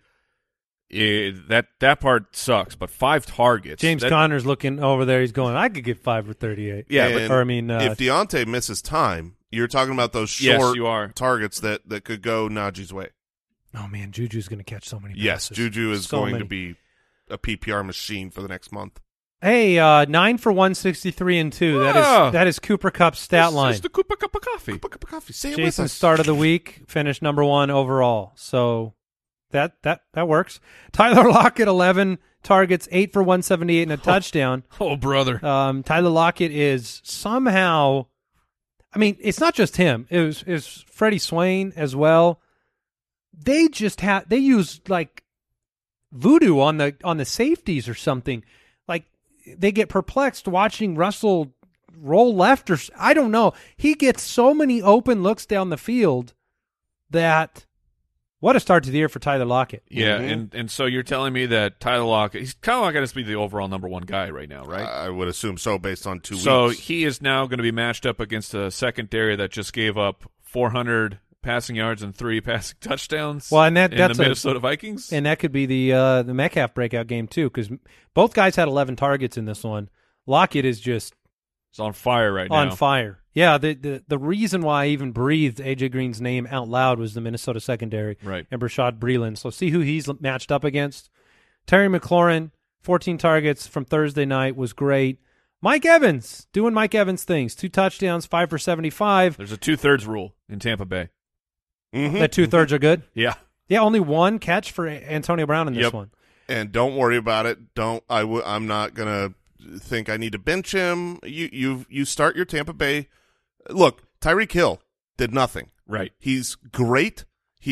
That part sucks, but 5 targets. James Conner's looking over there. He's going, I could get 5 for 38. Yeah, if Deontay misses time, you're talking about those short targets that could go Najee's way. Oh, man, Juju's going to catch so many passes. Yes, Juju is going to be a PPR machine for the next month. Hey, 9 for 163 and 2. That is Cooper Kupp's stat line. It's the Cooper Cup of Coffee. Cooper Cup of Coffee. Say it with Jason's us. start of the week, finished number 1 overall. So that works. Tyler Lockett, 11 targets, 8 for 178 and a touchdown. Oh, brother. Tyler Lockett is somehow, it's not just him. It was Freddie Swain as well. They use like voodoo on the safeties or something. Like they get perplexed watching Russell roll left, or I don't know. He gets so many open looks down the field that What a start to the year for Tyler Lockett. Yeah, and so you're telling me that Tyler Lockett has to be the overall number one guy right now, right? I would assume so based on 2 weeks. So he is now going to be matched up against a secondary that just gave up 400 passing yards and 3 passing touchdowns. Well, and that's the Minnesota Vikings, and that could be the Metcalf breakout game too, because both guys had 11 targets in this one. Lockett is just on fire right now. On fire. Yeah, the reason why I even breathed A.J. Green's name out loud was the Minnesota secondary, right? And Rashad Breeland. So see who he's matched up against. Terry McLaurin, 14 targets from Thursday night, was great. Mike Evans doing Mike Evans things. 2 touchdowns, 5 for 75. There's a 2/3 rule in Tampa Bay. That 2/3 are good. Yeah. Only 1 catch for Antonio Brown in this one. And don't worry about it. I'm not gonna think I need to bench him. You start your Tampa Bay. Look, Tyreek Hill did nothing. Right. He's great.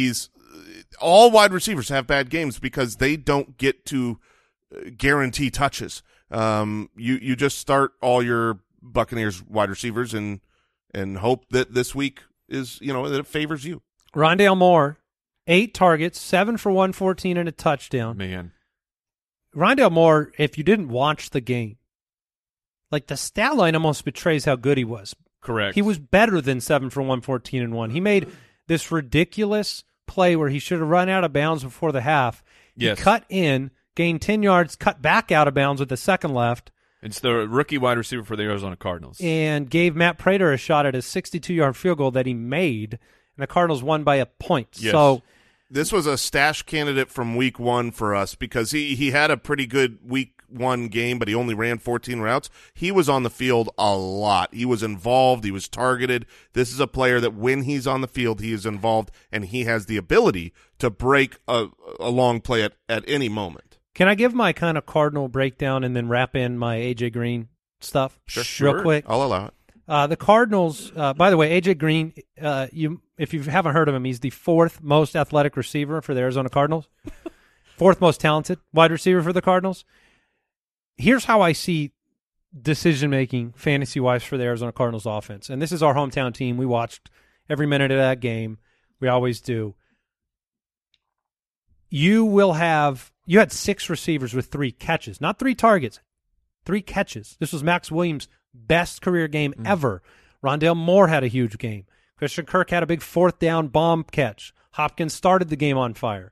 All wide receivers have bad games because they don't get to guarantee touches. You just start all your Buccaneers wide receivers and hope that this week is, that it favors you. Rondale Moore, 8 targets, 7 for 114 and a touchdown. Man. Rondale Moore, if you didn't watch the game, like the stat line almost betrays how good he was. Correct. He was better than 7 for 114 and 1. He made this ridiculous play where he should have run out of bounds before the half. Yes. He cut in, gained 10 yards, cut back out of bounds with the second left. It's the rookie wide receiver for the Arizona Cardinals. And gave Matt Prater a shot at a 62-yard field goal that he made, and the Cardinals won by a point. Yes. So this was a stash candidate from week 1 for us because he had a pretty good week 1 game, but he only ran 14 routes. He was on the field a lot. He was involved. He was targeted. This is a player that when he's on the field, he is involved, and he has the ability to break a long play at any moment. Can I give my kind of Cardinal breakdown and then wrap in my A.J. Green stuff real quick? I'll allow it. The Cardinals, by the way, A.J. Green, if you haven't heard of him, he's the 4th most athletic receiver for the Arizona Cardinals, 4th most talented wide receiver for the Cardinals. Here's how I see decision-making fantasy-wise for the Arizona Cardinals offense. And this is our hometown team. We watched every minute of that game. We always do. You had 6 receivers with 3 catches, not 3 targets, 3 catches. This was Max Williams' best career game ever. Rondale Moore had a huge game. Christian Kirk had a big 4th down bomb catch. Hopkins started the game on fire.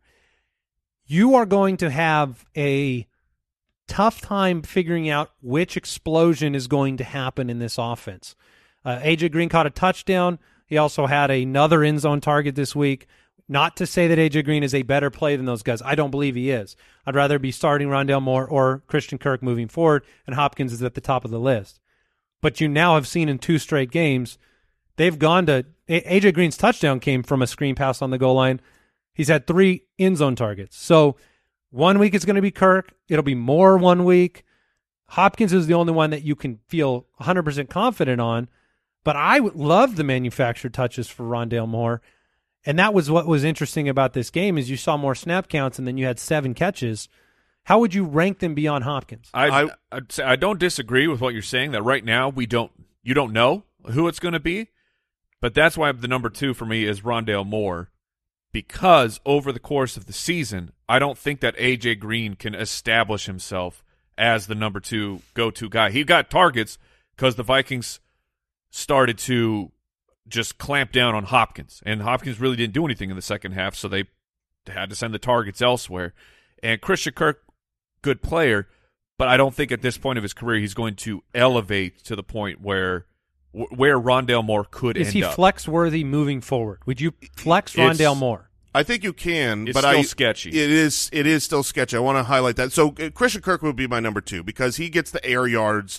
You are going to have a tough time figuring out which explosion is going to happen in this offense. A.J. Green caught a touchdown. He also had another end zone target this week. Not to say that A.J. Green is a better play than those guys. I don't believe he is. I'd rather be starting Rondale Moore or Christian Kirk moving forward, and Hopkins is at the top of the list. But you now have seen in 2 straight games, they've gone to A.J. Green's touchdown came from a screen pass on the goal line. He's had 3 end zone targets. So 1 week it's going to be Kirk. It'll be Moore 1 week. Hopkins is the only one that you can feel 100% confident on. But I would love the manufactured touches for Rondale Moore. And that was what was interesting about this game is you saw more snap counts and then you had 7 catches. How would you rank them beyond Hopkins? I'd say I don't disagree with what you're saying, that right now you don't know who it's going to be. But that's why the number 2 for me is Rondale Moore, because over the course of the season, I don't think that A.J. Green can establish himself as the number 2 go-to guy. He got targets because the Vikings started to just clamp down on Hopkins, and Hopkins really didn't do anything in the second half, so they had to send the targets elsewhere. And Christian Kirk, good player, but I don't think at this point of his career he's going to elevate to the point where Rondale Moore could end up. Is he flex-worthy moving forward? Would you flex Rondale Moore? I think you can, it's but still sketchy. It is still sketchy. I want to highlight that. So Christian Kirk would be my number 2 because he gets the air yards.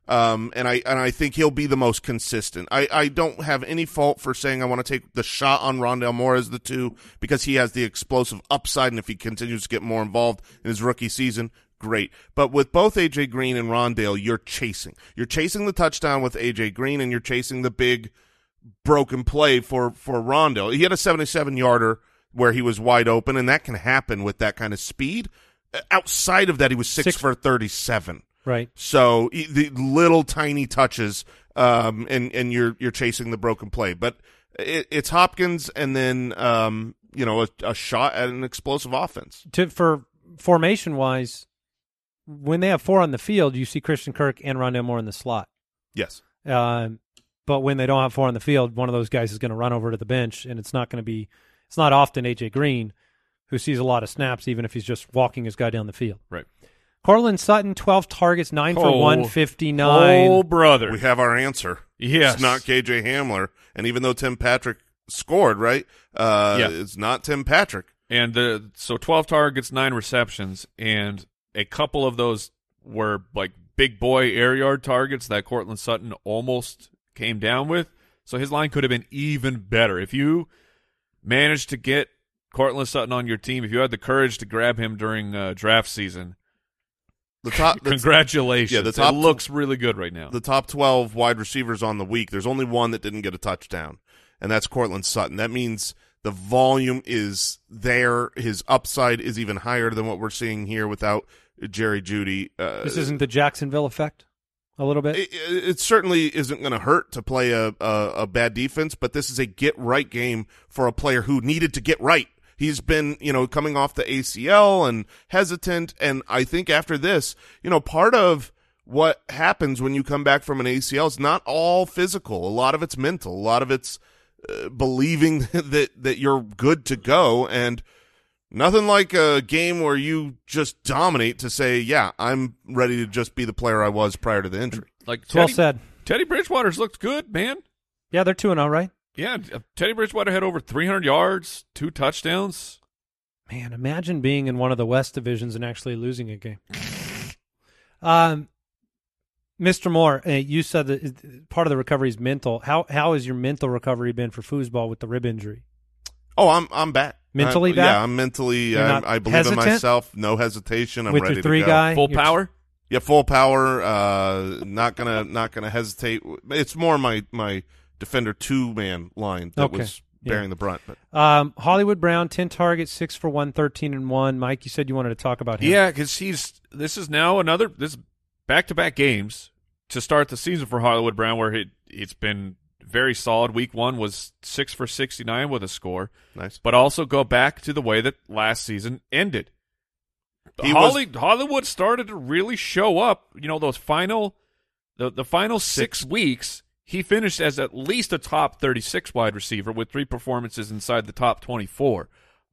And I think he'll be the most consistent. I don't have any fault for saying I want to take the shot on Rondale Moore as the 2 because he has the explosive upside, and if he continues to get more involved in his rookie season, great. But with both A.J. Green and Rondale, you're chasing. You're chasing the touchdown with A.J. Green, and you're chasing the big broken play for Rondale. He had a 77-yarder where he was wide open, and that can happen with that kind of speed. Outside of that, he was 6 for 37. Right. So the little tiny touches, and you're chasing the broken play. But it's Hopkins and then a shot at an explosive offense. For formation-wise, when they have 4 on the field, you see Christian Kirk and Rondale Moore in the slot. Yes. But when they don't have 4 on the field, one of those guys is going to run over to the bench, and it's not often A.J. Green, who sees a lot of snaps, even if he's just walking his guy down the field. Right. Cortland Sutton, 12 targets, 9 for 159. Oh, brother. We have our answer. Yes. It's not KJ Hamler. And even though Tim Patrick scored, right? It's not Tim Patrick. And so 12 targets, 9 receptions, and a couple of those were like big boy air yard targets that Cortland Sutton almost came down with. So his line could have been even better. If you managed to get Cortland Sutton on your team, if you had the courage to grab him during draft season, congratulations. Yeah, it looks really good right now. The top 12 wide receivers on the week, there's only one that didn't get a touchdown, and that's Cortland Sutton. That means the volume is there. His upside is even higher than what we're seeing here without Jerry Jeudy. This isn't the Jacksonville effect a little bit? It certainly isn't going to hurt to play a bad defense, but this is a get-right game for a player who needed to get right. He's been, coming off the ACL and hesitant, and I think after this, part of what happens when you come back from an ACL is not all physical. A lot of it's mental. A lot of it's believing that you're good to go, and nothing like a game where you just dominate to say, yeah, I'm ready to just be the player I was prior to the injury. Well said. Teddy Bridgewater's looked good, man. Yeah, they're 2-0, right? Yeah, Teddy Bridgewater had over 300 yards, 2 touchdowns. Man, imagine being in one of the West divisions and actually losing a game. Mr. Moore, you said that part of the recovery is mental. How has your mental recovery been for foosball with the rib injury? Oh, I'm back. Mentally back? Yeah, I'm mentally. I believe hesitant? in myself. No hesitation. I'm with ready your to 3 go. guy, Full power? Yeah, full power. Not gonna hesitate. It's more my defender 2-man line that was bearing the brunt. But Hollywood Brown, 10 targets, 6 for 113 and 1. Mike, you said you wanted to talk about him. Yeah, because this is now this back-to-back games to start the season for Hollywood Brown, where it's been very solid. Week 1 was 6 for 69 with a score. Nice. But also go back to the way that last season ended. Hollywood started to really show up. Those final 6 weeks, he finished as at least a top 36 wide receiver with 3 performances inside the top 24.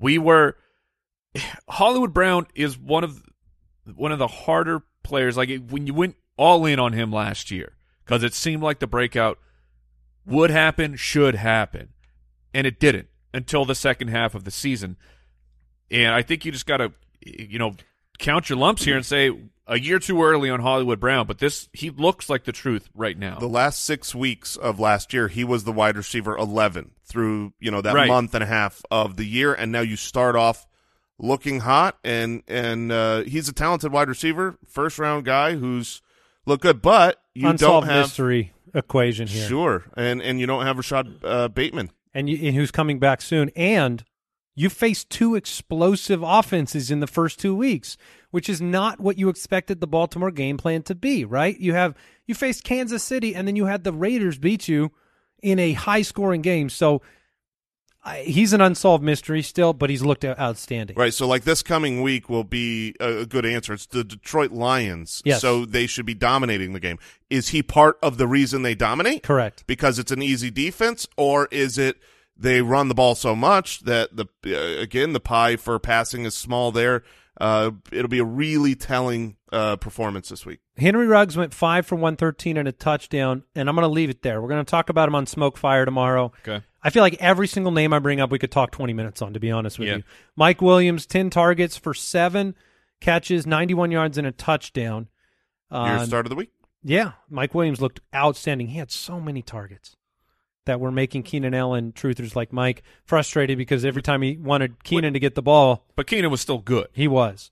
Hollywood Brown is one of the harder players. Like when you went all in on him last year, because it seemed like the breakout would happen, should happen, and it didn't until the second half of the season. And I think you just got to, count your lumps here and say a year too early on Hollywood Brown, but he looks like the truth right now. The last 6 weeks of last year, he was the wide receiver 11 through that right. month and a half of the year, and now you start off looking hot, and he's a talented wide receiver, first-round guy who's looked good, but you Unsolved don't have mystery equation here. Sure, and you don't have Rashad Bateman, and who's coming back soon, and you faced 2 explosive offenses in the first 2 weeks, which is not what you expected the Baltimore game plan to be, right? You faced Kansas City, and then you had the Raiders beat you in a high-scoring game. So he's an unsolved mystery still, but he's looked outstanding. Right, so this coming week will be a good answer. It's the Detroit Lions, yes. So they should be dominating the game. Is he part of the reason they dominate? Correct. Because it's an easy defense, or is it they run the ball so much that the pie for passing is small there? It'll be a really telling performance this week. Henry Ruggs went 5 for 113 and a touchdown, and I'm going to leave it there. We're going to talk about him on Smoke Fire tomorrow. Okay. I feel like every single name I bring up, we could talk 20 minutes on, to be honest with you. Mike Williams, 10 targets for 7 catches, 91 yards and a touchdown. Your start of the week? Yeah. Mike Williams looked outstanding. He had so many targets that were making Keenan Allen truthers like Mike frustrated because every time he wanted Keenan to get the ball. But Keenan was still good. He was.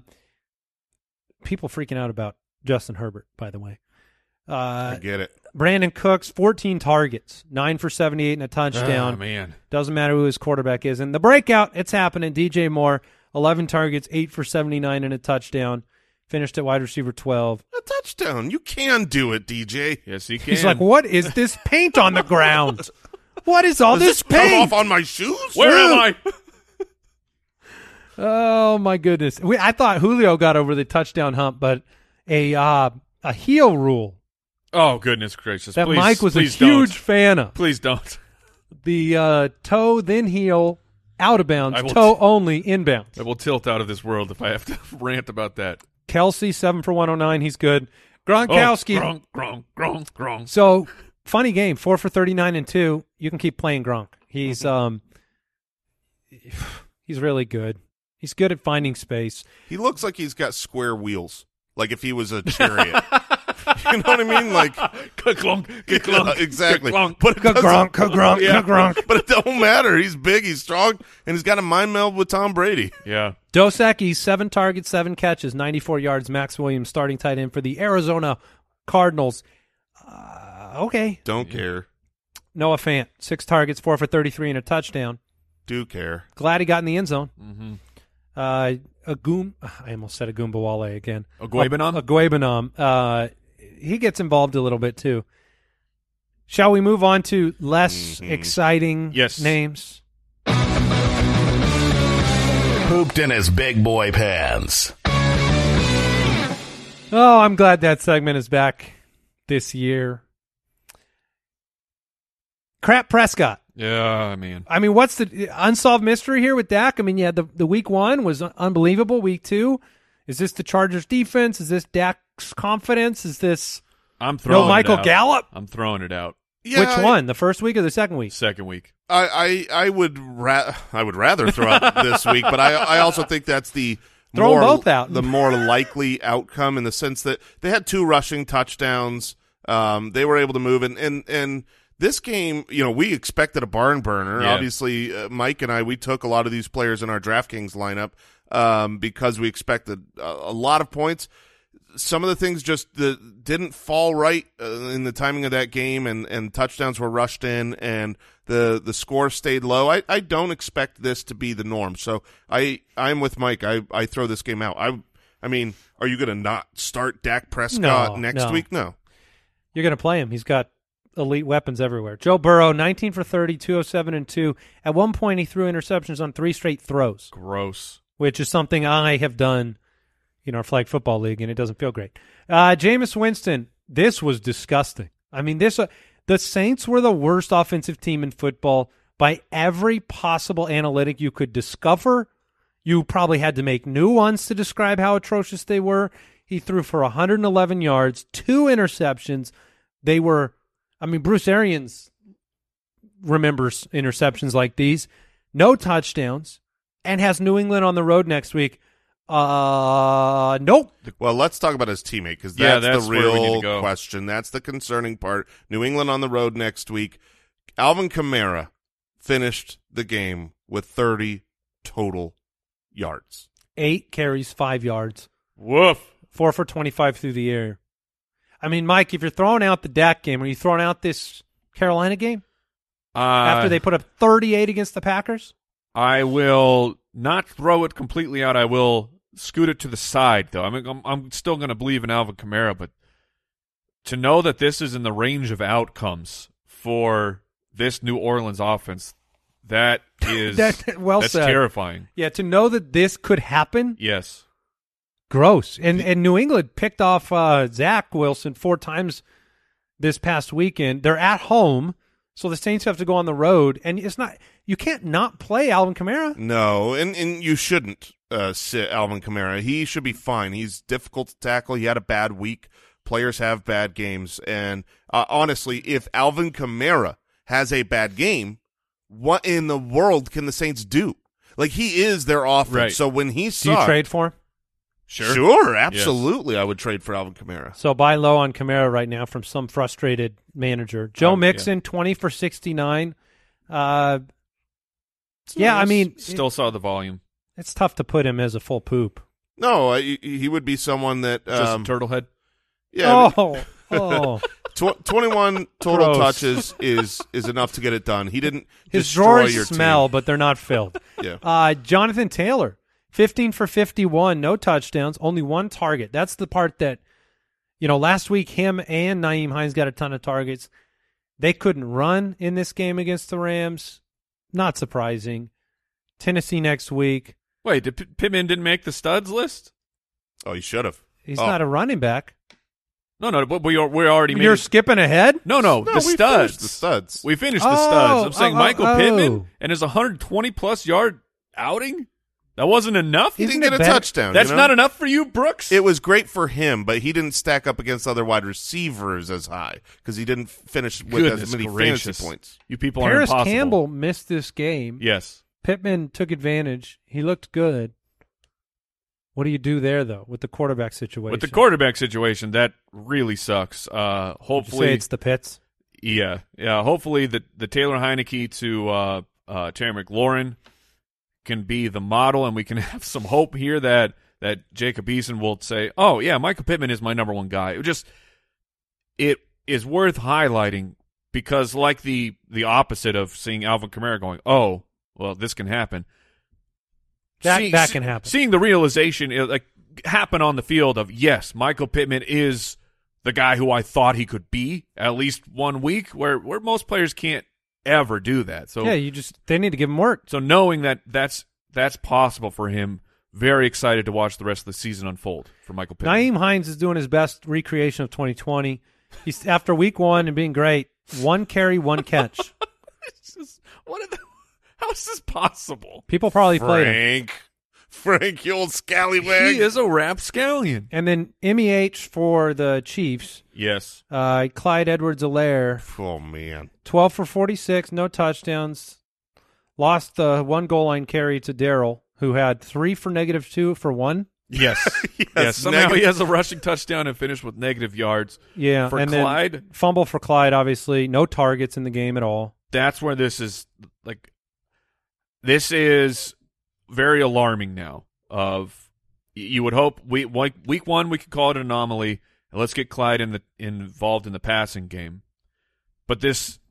People freaking out about Justin Herbert, by the way. I get it. Brandon Cooks, 14 targets, 9 for 78 and a touchdown. Oh, man. Doesn't matter who his quarterback is. And the breakout, it's happening. DJ Moore, 11 targets, 8 for 79 and a touchdown. Finished at wide receiver 12. A touchdown. You can do it, DJ. Yes, he can. He's like, what is this paint on the ground? What is all Does this come paint? off on my shoes? Where am I? Oh my goodness! I thought Julio got over the touchdown hump, but a heel rule Oh, goodness gracious. that Please, Mike was a please huge don't. fan of. Please don't. The toe, then heel, out of bounds, I will toe only, inbounds. I will tilt out of this world if I have to rant about that. Kelsey, 7 for 109. He's good. Gronkowski. Oh, Gronk. So, funny game. 4 for 39 and 2. You can keep playing Gronk. He's really good. He's good at finding space. He looks like he's got square wheels, like if he was a chariot. You know what I mean? Like Ka-clunk. exactly. Ka-clunk. But it doesn't- Gronk. But it don't matter. He's big, he's strong, and he's got a mind meld with Tom Brady. Yeah. Dos Equis, 7 targets, 7 catches, 94 yards. Max Williams, starting tight end for the Arizona Cardinals. Okay. Don't care. Noah Fant, 6 targets, 4 for 33 and a touchdown. Do care. Glad he got in the end zone. Mm-hmm. I almost said Agumbawale again. Agüebanom? He gets involved a little bit too. Shall we move on to less exciting Yes. names? Pooped in his big boy pants. Oh, I'm glad that segment is back this year. Crap Prescott. Yeah, man. I mean, what's the unsolved mystery here with Dak? I mean, yeah, the week 1 was unbelievable. Week 2, is this the Chargers defense? Is this Dak's confidence? Is this I'm throwing Michael it out. Gallup? I'm throwing it out. Yeah, Which one? The first week or the second week? Second week. I would rather throw out this week, but I also think that's the Throw 'em both out. the more likely outcome in the sense that they had 2 rushing touchdowns. They were able to move, and this game, you know, we expected a barn burner. Yeah. Obviously, Mike and we took a lot of these players in our DraftKings lineup because we expected a lot of points. Some of the things just didn't fall right in the timing of that game, and touchdowns were rushed in, and the score stayed low. I don't expect this to be the norm. So I'm with Mike. I throw this game out. I mean, are you going to not start Dak Prescott next week? No. You're going to play him. He's got elite weapons everywhere. Joe Burrow, 19 for 30, 207 and 2. At one point, he threw interceptions on 3 straight throws, Gross. which is something I have done in our flag football league, and it doesn't feel great. Jameis Winston, this was disgusting. I mean, the Saints were the worst offensive team in football by every possible analytic you could discover. You probably had to make new ones to describe how atrocious they were. He threw for 111 yards, 2 interceptions. They were, I mean, Bruce Arians remembers interceptions like these. No touchdowns, and has New England on the road next week. Nope. Well, let's talk about his teammate because Yeah, that's the that's where we need to real go. question. That's the concerning part. New England on the road next week. Alvin Kamara finished the game with 30 total yards. 8 carries, 5 yards. Woof. 4 for 25 through the air. I mean, Mike, if you're throwing out the Dak game, are you throwing out this Carolina game after they put up 38 against the Packers? I will not throw it completely out. I will scoot it to the side, though. I mean, I'm still going to believe in Alvin Kamara, but to know that this is in the range of outcomes for this New Orleans offense, that is That's said. terrifying. Yeah, to know that this could happen, Yes. gross. And New England picked off Zach Wilson 4 times this past weekend. They're at home, so the Saints have to go on the road, and it's not. You can't not play Alvin Kamara. No, and you shouldn't sit Alvin Kamara. He should be fine. He's difficult to tackle. He had a bad week. Players have bad games. And honestly, if Alvin Kamara has a bad game, what in the world can the Saints do? Like, he is their offense. Right. So when he Do you sucked, trade for him? Sure, absolutely, I would trade for Alvin Kamara. So buy low on Kamara right now from some frustrated manager. Joe yeah. Mixon, 20 for 69. I mean, Still saw the volume. it's tough to put him as a full poop. No, he would be someone that Just a turtle head. yeah. Oh. 21 total Gross. touches is enough to get it done. He didn't His destroy drawers your smell, team. but they're not filled. Yeah. Jonathan Taylor, 15 for 51, no touchdowns, only 1 target. That's the part that, last week him and Nyheim Hines got a ton of targets. They couldn't run in this game against the Rams. Not surprising. Tennessee next week. Wait, Pittman didn't make the studs list? Oh, you should have. He's not a running back. No, but we already made You're it. skipping ahead? No, No, the we studs. finished the studs. We finished the studs. I'm saying Michael Pittman oh. and his 120-plus yard outing? That wasn't enough? He didn't Isn't get it a better- touchdown. That's you know? not enough for you, Brooks? It was great for him, but he didn't stack up against other wide receivers as high because he didn't finish with Goodness as many gracious. fantasy points. You people are Paris impossible. Campbell missed this game. Yes. Pittman took advantage. He looked good. What do you do there, though, with the quarterback situation? With the quarterback situation, that really sucks. Would you Hopefully, say it's the Pitts. yeah. Hopefully, the Taylor Heineke to Terry McLaurin can be the model, and we can have some hope here that Jacob Eason will say, "Oh yeah, Michael Pittman is my number one guy." It is worth highlighting because, like the opposite of seeing Alvin Kamara going, "Oh, well, this can happen." That can happen. Seeing the realization happen on the field of, yes, Michael Pittman is the guy who I thought he could be at least 1 week, where most players can't ever do that. So Yeah, they need to give him work. So knowing that that's possible for him, very excited to watch the rest of the season unfold for Michael Pittman. Naeem Hines is doing his best recreation of 2020. He's after week 1 and being great. 1 carry, 1 catch. How is this possible? People probably played him. Frank, you old scallywag. He is a rapscallion. And then MEH for the Chiefs. Yes. Clyde Edwards-Helaire, Oh, man. 12 for 46, no touchdowns. Lost the 1 goal line carry to Darrell, who had 3 for -2 for 1. Yes. yes. Somehow he has a rushing touchdown and finished with negative yards. Yeah, For and Clyde, then fumble for Clyde, obviously. No targets in the game at all. that's where this is very alarming now. You would hope week 1 we could call it an anomaly and let's get Clyde involved in the passing game. But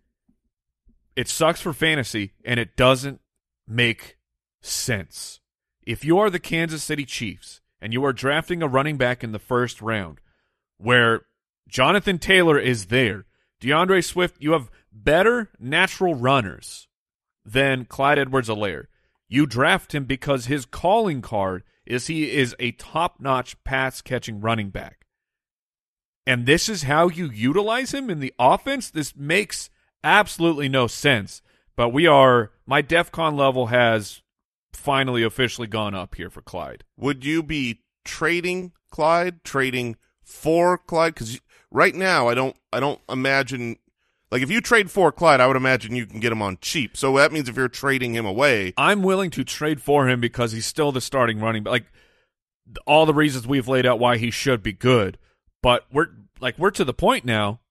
it sucks for fantasy and it doesn't make sense. If you are the Kansas City Chiefs and you are drafting a running back in the first round where Jonathan Taylor is there, DeAndre Swift, you have better natural runners than Clyde Edwards-Helaire. You draft him because his calling card is he is a top-notch pass-catching running back. And this is how you utilize him in the offense? This makes absolutely no sense. But my DEFCON level has finally officially gone up here for Clyde. Would you be trading Clyde, trading for Clyde? Because right now, I don't imagine. Like, if you trade for Clyde, I would imagine you can get him on cheap. So that means if you're trading him away, I'm willing to trade for him because he's still the starting running back. Like, all the reasons we've laid out why he should be good. But we're to the point now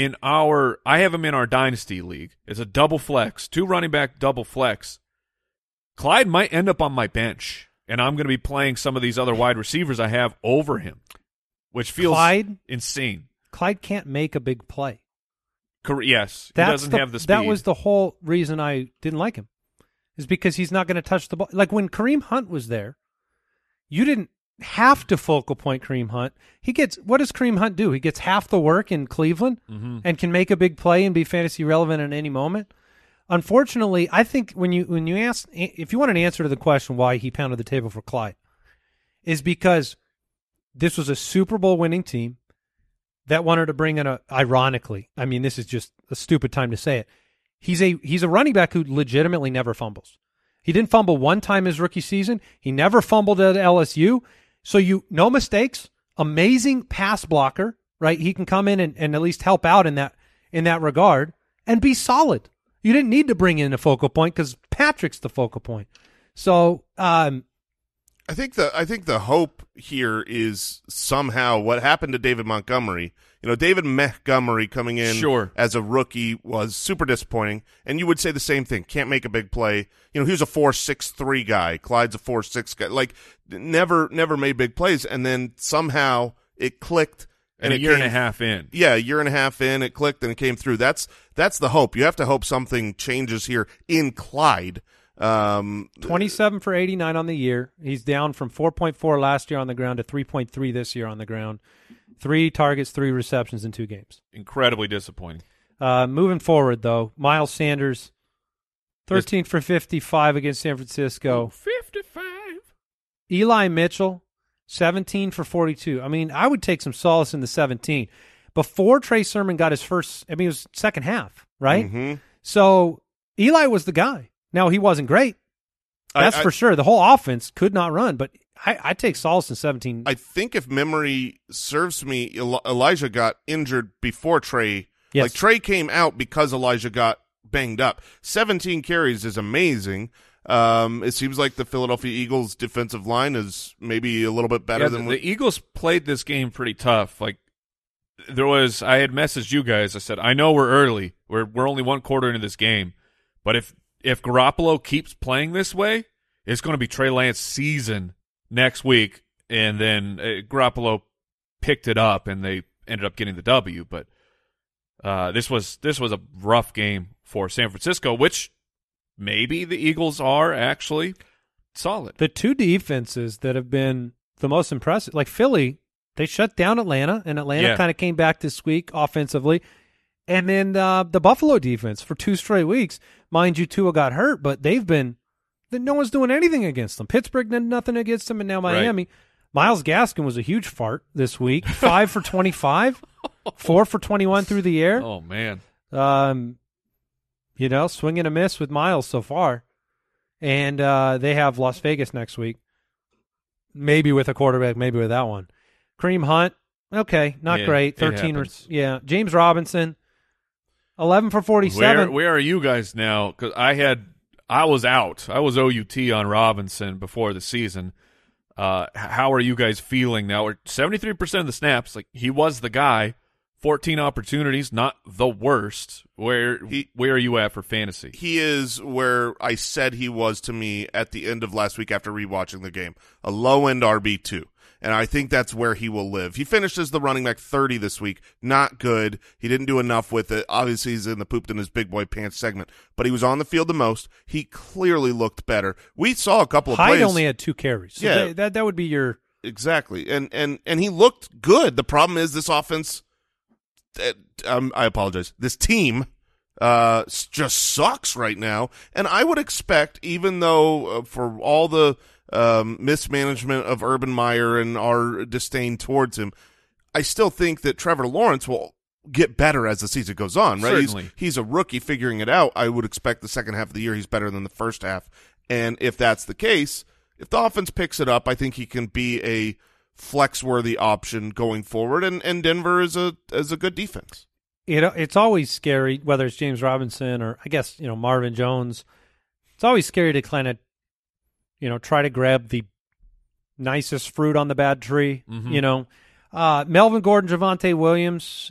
I have him in our Dynasty League. It's a double flex, 2 running back double flex. Clyde might end up on my bench, and I'm going to be playing some of these other wide receivers I have over him, which feels insane. Clyde can't make a big play. Yes, he doesn't have the speed. That was the whole reason I didn't like him, is because he's not going to touch the ball. Like when Kareem Hunt was there, you didn't have to focal point Kareem Hunt. What does Kareem Hunt do? He gets half the work in Cleveland and can make a big play and be fantasy relevant at any moment. Unfortunately, I think when you ask, if you want an answer to the question why he pounded the table for Clyde, is because this was a Super Bowl winning team that wanted to bring in ironically, I mean, this is just a stupid time to say it. He's a running back who legitimately never fumbles. He didn't fumble one time his rookie season. He never fumbled at LSU. So no mistakes, amazing pass blocker, right? He can come in and at least help out in that regard and be solid. You didn't need to bring in a focal point because Patrick's the focal point. So, I think the hope here is somehow what happened to David Montgomery. You know, David Montgomery coming in as a rookie was super disappointing, and you would say the same thing. Can't make a big play. You know, he was a 4.63 guy. Clyde's a 4.6 guy. Like, never made big plays, and then somehow it clicked. And a year and a half in. Yeah, a year and a half in, it clicked and it came through. That's the hope. You have to hope something changes here in Clyde. 27 for 89 on the year. He's down from 4.4 last year on the ground to 3.3 this year on the ground. 3 targets, 3 receptions in 2 games. Incredibly disappointing. Moving forward, though, Miles Sanders, 13 for 55 against San Francisco. 55. Eli Mitchell, 17 for 42. I mean, I would take some solace in the 17. Before Trey Sermon got his first, it was second half, right? Mm-hmm. So Eli was the guy. Now, he wasn't great. That's for sure. The whole offense could not run, but I take solace in 17. I think if memory serves me, Elijah got injured before Trey. Yes. Like, Trey came out because Elijah got banged up. 17 carries is amazing. It seems like the Philadelphia Eagles defensive line is maybe a little bit better than the Eagles played this game pretty tough. Like, I had messaged you guys. I said, I know we're early. We're only one quarter into this game, but if Garoppolo keeps playing this way, it's going to be Trey Lance's season next week. And then Garoppolo picked it up, and they ended up getting the W. But this was a rough game for San Francisco, which maybe the Eagles are actually solid. The two defenses that have been the most impressive, like Philly, they shut down Atlanta, and Atlanta kind of came back this week offensively. And then the Buffalo defense for 2 straight weeks. Mind you, Tua got hurt, but no one's doing anything against them. Pittsburgh did nothing against them, and now Miami. Right. Miles Gaskin was a huge fart this week. 5 for 25, 4 for 21 through the air. Oh, man. Swing and a miss with Miles so far. And they have Las Vegas next week. Maybe with a quarterback, maybe with that one. Kareem Hunt, okay, not great. 13. James Robinson, 11 for 47. Where are you guys now? Because I was out. I was OUT on Robinson before the season. How are you guys feeling now? 73% of the snaps, like, he was the guy. 14 opportunities, not the worst. Where are you at for fantasy? He is where I said he was to me at the end of last week after rewatching the game. A low-end RB2. And I think that's where he will live. He finished as the running back 30 this week. Not good. He didn't do enough with it. Obviously, he's in the pooped in his big boy pants segment. But he was on the field the most. He clearly looked better. We saw a couple of plays. Hyde only had 2 carries. So yeah. That would be your... Exactly. And he looked good. The problem is this offense... I apologize. This team just sucks right now. And I would expect, even though for all the mismanagement of Urban Meyer and our disdain towards him, I still think that Trevor Lawrence will get better as the season goes on, right? Certainly. He's a rookie figuring it out. I would expect the second half of the year he's better than the first half. And if that's the case, if the offense picks it up, I think he can be a flex-worthy option going forward, and Denver is a good defense. It's always scary, whether it's James Robinson or, I guess, Marvin Jones. It's always scary to kind of, try to grab the nicest fruit on the bad tree. Mm-hmm. Melvin Gordon, Javonte Williams,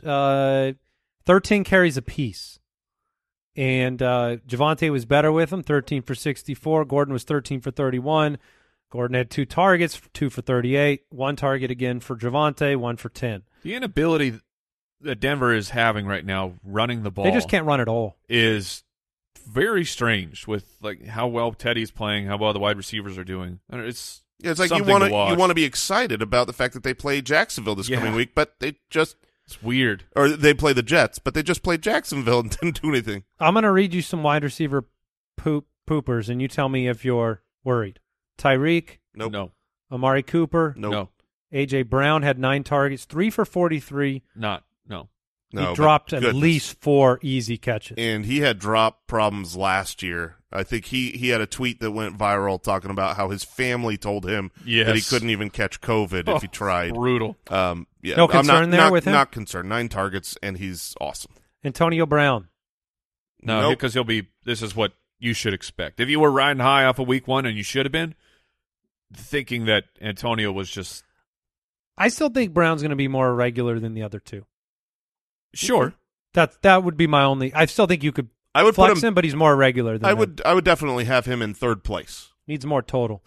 13 carries apiece. And Javonte was better with him, 13 for 64. Gordon was 13 for 31. Gordon had 2 targets, 2 for 38, 1 target again for Javonte, 1 for 10. The inability that Denver is having right now running the ball, they just can't run at all, is very strange with like how well Teddy's playing, how well the wide receivers are doing. It's like you want to be excited about the fact that they play Jacksonville this coming week, but it's weird. Or they play the Jets, but they just played Jacksonville and didn't do anything. I'm going to read you some wide receiver poopers, and you tell me if you're worried. Tyreek? Nope. No. Amari Cooper? Nope. No. A.J. Brown had 9 targets, 3 for 43. No. He dropped at least 4 easy catches. And he had drop problems last year. I think he had a tweet that went viral talking about how his family told him that he couldn't even catch COVID if he tried. Brutal. No concern with him? Not concerned. 9 targets, and he's awesome. Antonio Brown? No, because this is what you should expect. If you were riding high off of week 1, and you should have been, thinking that Antonio was just... I still think Brown's going to be more irregular than the other 2. Sure. That would be my only... I still think you could flex him, but he's more irregular than I would definitely have him in 3rd place. Needs more total.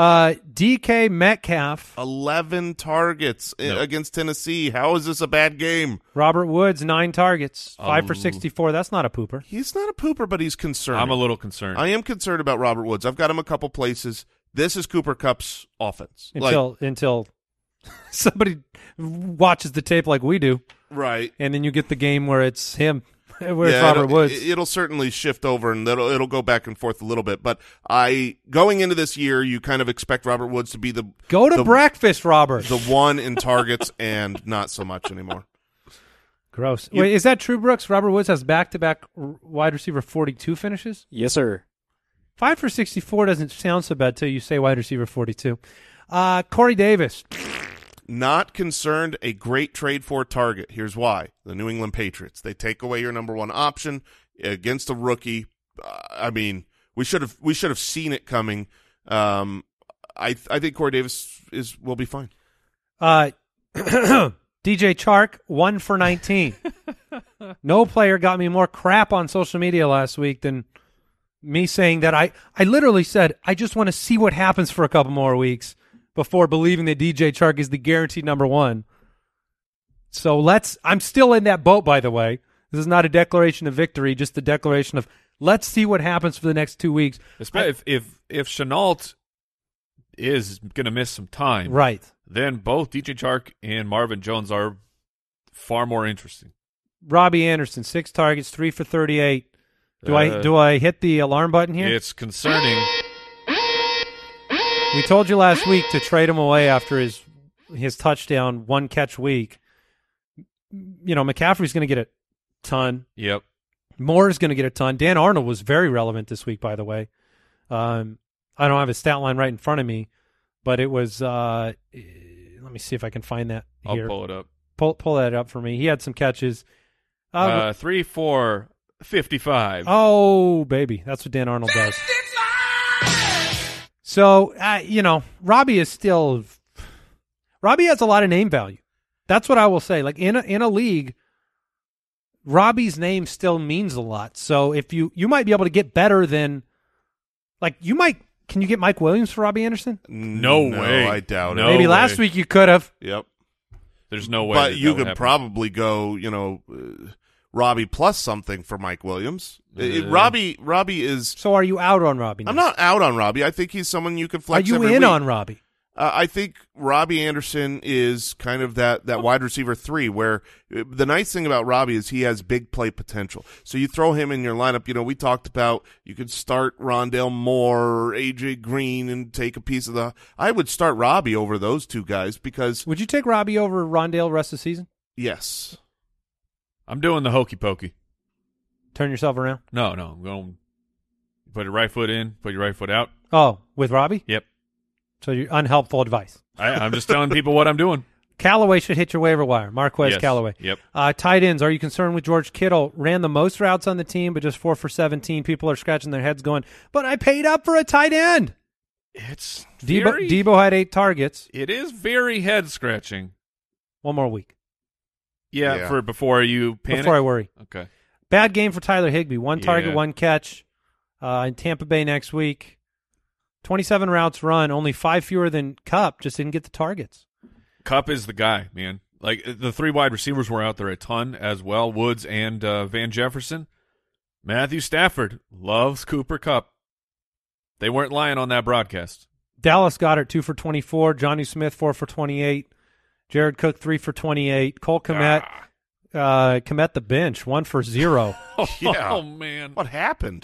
DK Metcalf. 11 targets against Tennessee. How is this a bad game? Robert Woods, 9 targets, 5 for 64. That's not a pooper. He's not a pooper, but he's concerned. I'm a little concerned. I am concerned about Robert Woods. I've got him a couple places. This is Cooper Kupp's offense. Until somebody watches the tape like we do. Right. And then you get the game where it's him. Where's Robert Woods? It'll certainly shift over, and it'll go back and forth a little bit. But going into this year, you kind of expect Robert Woods to be the breakfast, Robert. the one in targets, and not so much anymore. Gross. Wait, is that true, Brooks? Robert Woods has back-to-back wide receiver 42 finishes? Yes, sir. 5 for 64 doesn't sound so bad till you say wide receiver 42. Corey Davis. Not concerned, a great trade for target. Here's why. The New England Patriots. They take away your number one option against a rookie. We should have seen it coming. I think Corey Davis will be fine. DJ Chark, 1 for 19. No player got me more crap on social media last week than me saying that I literally said, I just want to see what happens for a couple more weeks before believing that DJ Chark is the guaranteed number one. So I'm still in that boat, by the way. This is not a declaration of victory, just a declaration of let's see what happens for the next 2 weeks. Especially if Shenault is going to miss some time, right? Then both DJ Chark and Marvin Jones are far more interesting. Robbie Anderson, 6 targets, 3 for 38. Do I hit the alarm button here? It's concerning. We told you last week to trade him away after his touchdown, 1 catch week. You know, McCaffrey's going to get a ton. Yep. Moore's going to get a ton. Dan Arnold was very relevant this week, by the way. I don't have his stat line right in front of me, but it was let me see if I can find that here. I'll pull it up. Pull that up for me. He had some catches. 3 for 55. Oh, baby. That's what Dan Arnold does. So, Robbie has a lot of name value. That's what I will say. Like in a league, Robbie's name still means a lot. So if you might be able to get better than, like can you get Mike Williams for Robbie Anderson? No way. I doubt it. Maybe last week you could have. Yep. There's no way. But you could probably go, Robbie plus something for Mike Williams. Robbie is. So are you out on Robbie now? I'm not out on Robbie. I think he's someone you can flex. Are you every in week. on Robbie? I think Robbie Anderson is kind of that wide receiver 3 where the nice thing about Robbie is he has big play potential. So you throw him in your lineup. We talked about you could start Rondale Moore or A.J. Green and take a piece of the – I would start Robbie over those 2 guys because – Would you take Robbie over Rondale the rest of the season? Yes. I'm doing the hokey pokey. Turn yourself around? No. I'm going – put your right foot in, put your right foot out. Oh, with Robbie? Yep. So you're unhelpful advice. I'm just telling people what I'm doing. Callaway should hit your waiver wire. Marquez Callaway. Yep. Tight ends. Are you concerned with George Kittle? Ran the most routes on the team, but just 4 for 17. People are scratching their heads going, but I paid up for a tight end. It's Debo had 8 targets. It is very head-scratching. 1 more week. Yeah. For before you panic? Before I worry. Okay. Bad game for Tyler Higbee. 1 target, 1 catch. In Tampa Bay next week. 27 routes run, only 5 fewer than Kupp, just didn't get the targets. Kupp is the guy, man. Like, the 3 wide receivers were out there a ton as well, Woods and Van Jefferson. Matthew Stafford loves Cooper Kupp. They weren't lying on that broadcast. Dallas Goedert, 2 for 24. Johnny Smith, 4 for 28. Jared Cook, 3 for 28. Cole Kmet, Kmet the bench, 1 for 0. Yeah. Oh, man. What happened?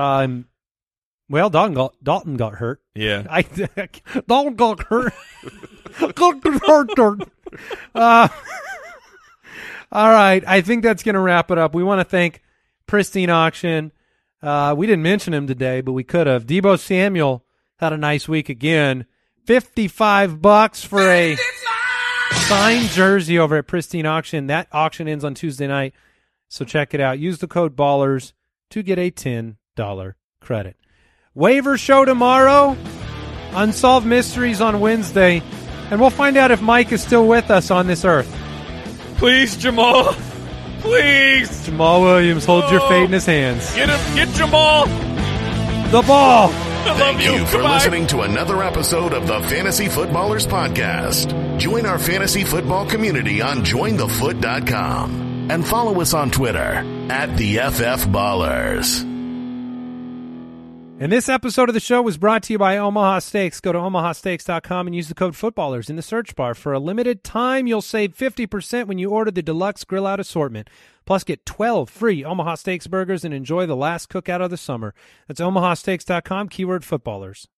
Well, Dalton got hurt. Yeah. Dalton got hurt. All right. I think that's going to wrap it up. We want to thank Pristine Auction. We didn't mention him today, but we could have. Deebo Samuel had a nice week again. $55 for a signed jersey over at Pristine Auction. That auction ends on Tuesday night, so check it out. Use the code BALLERS to get a $10 credit. Waiver show tomorrow, Unsolved Mysteries on Wednesday, and we'll find out if Mike is still with us on this earth. Please, Jamal. Please. Jamal Williams holds your fate in his hands. Get him. Get Jamal. The ball. Thank you for listening to another episode of the Fantasy Footballers Podcast. Join our fantasy football community on jointhefoot.com and follow us on Twitter @TheFFBallers. And this episode of the show was brought to you by Omaha Steaks. Go to omahasteaks.com and use the code footballers in the search bar. For a limited time, you'll save 50% when you order the deluxe grill out assortment. Plus, get 12 free Omaha Steaks burgers and enjoy the last cookout of the summer. That's omahasteaks.com, keyword footballers.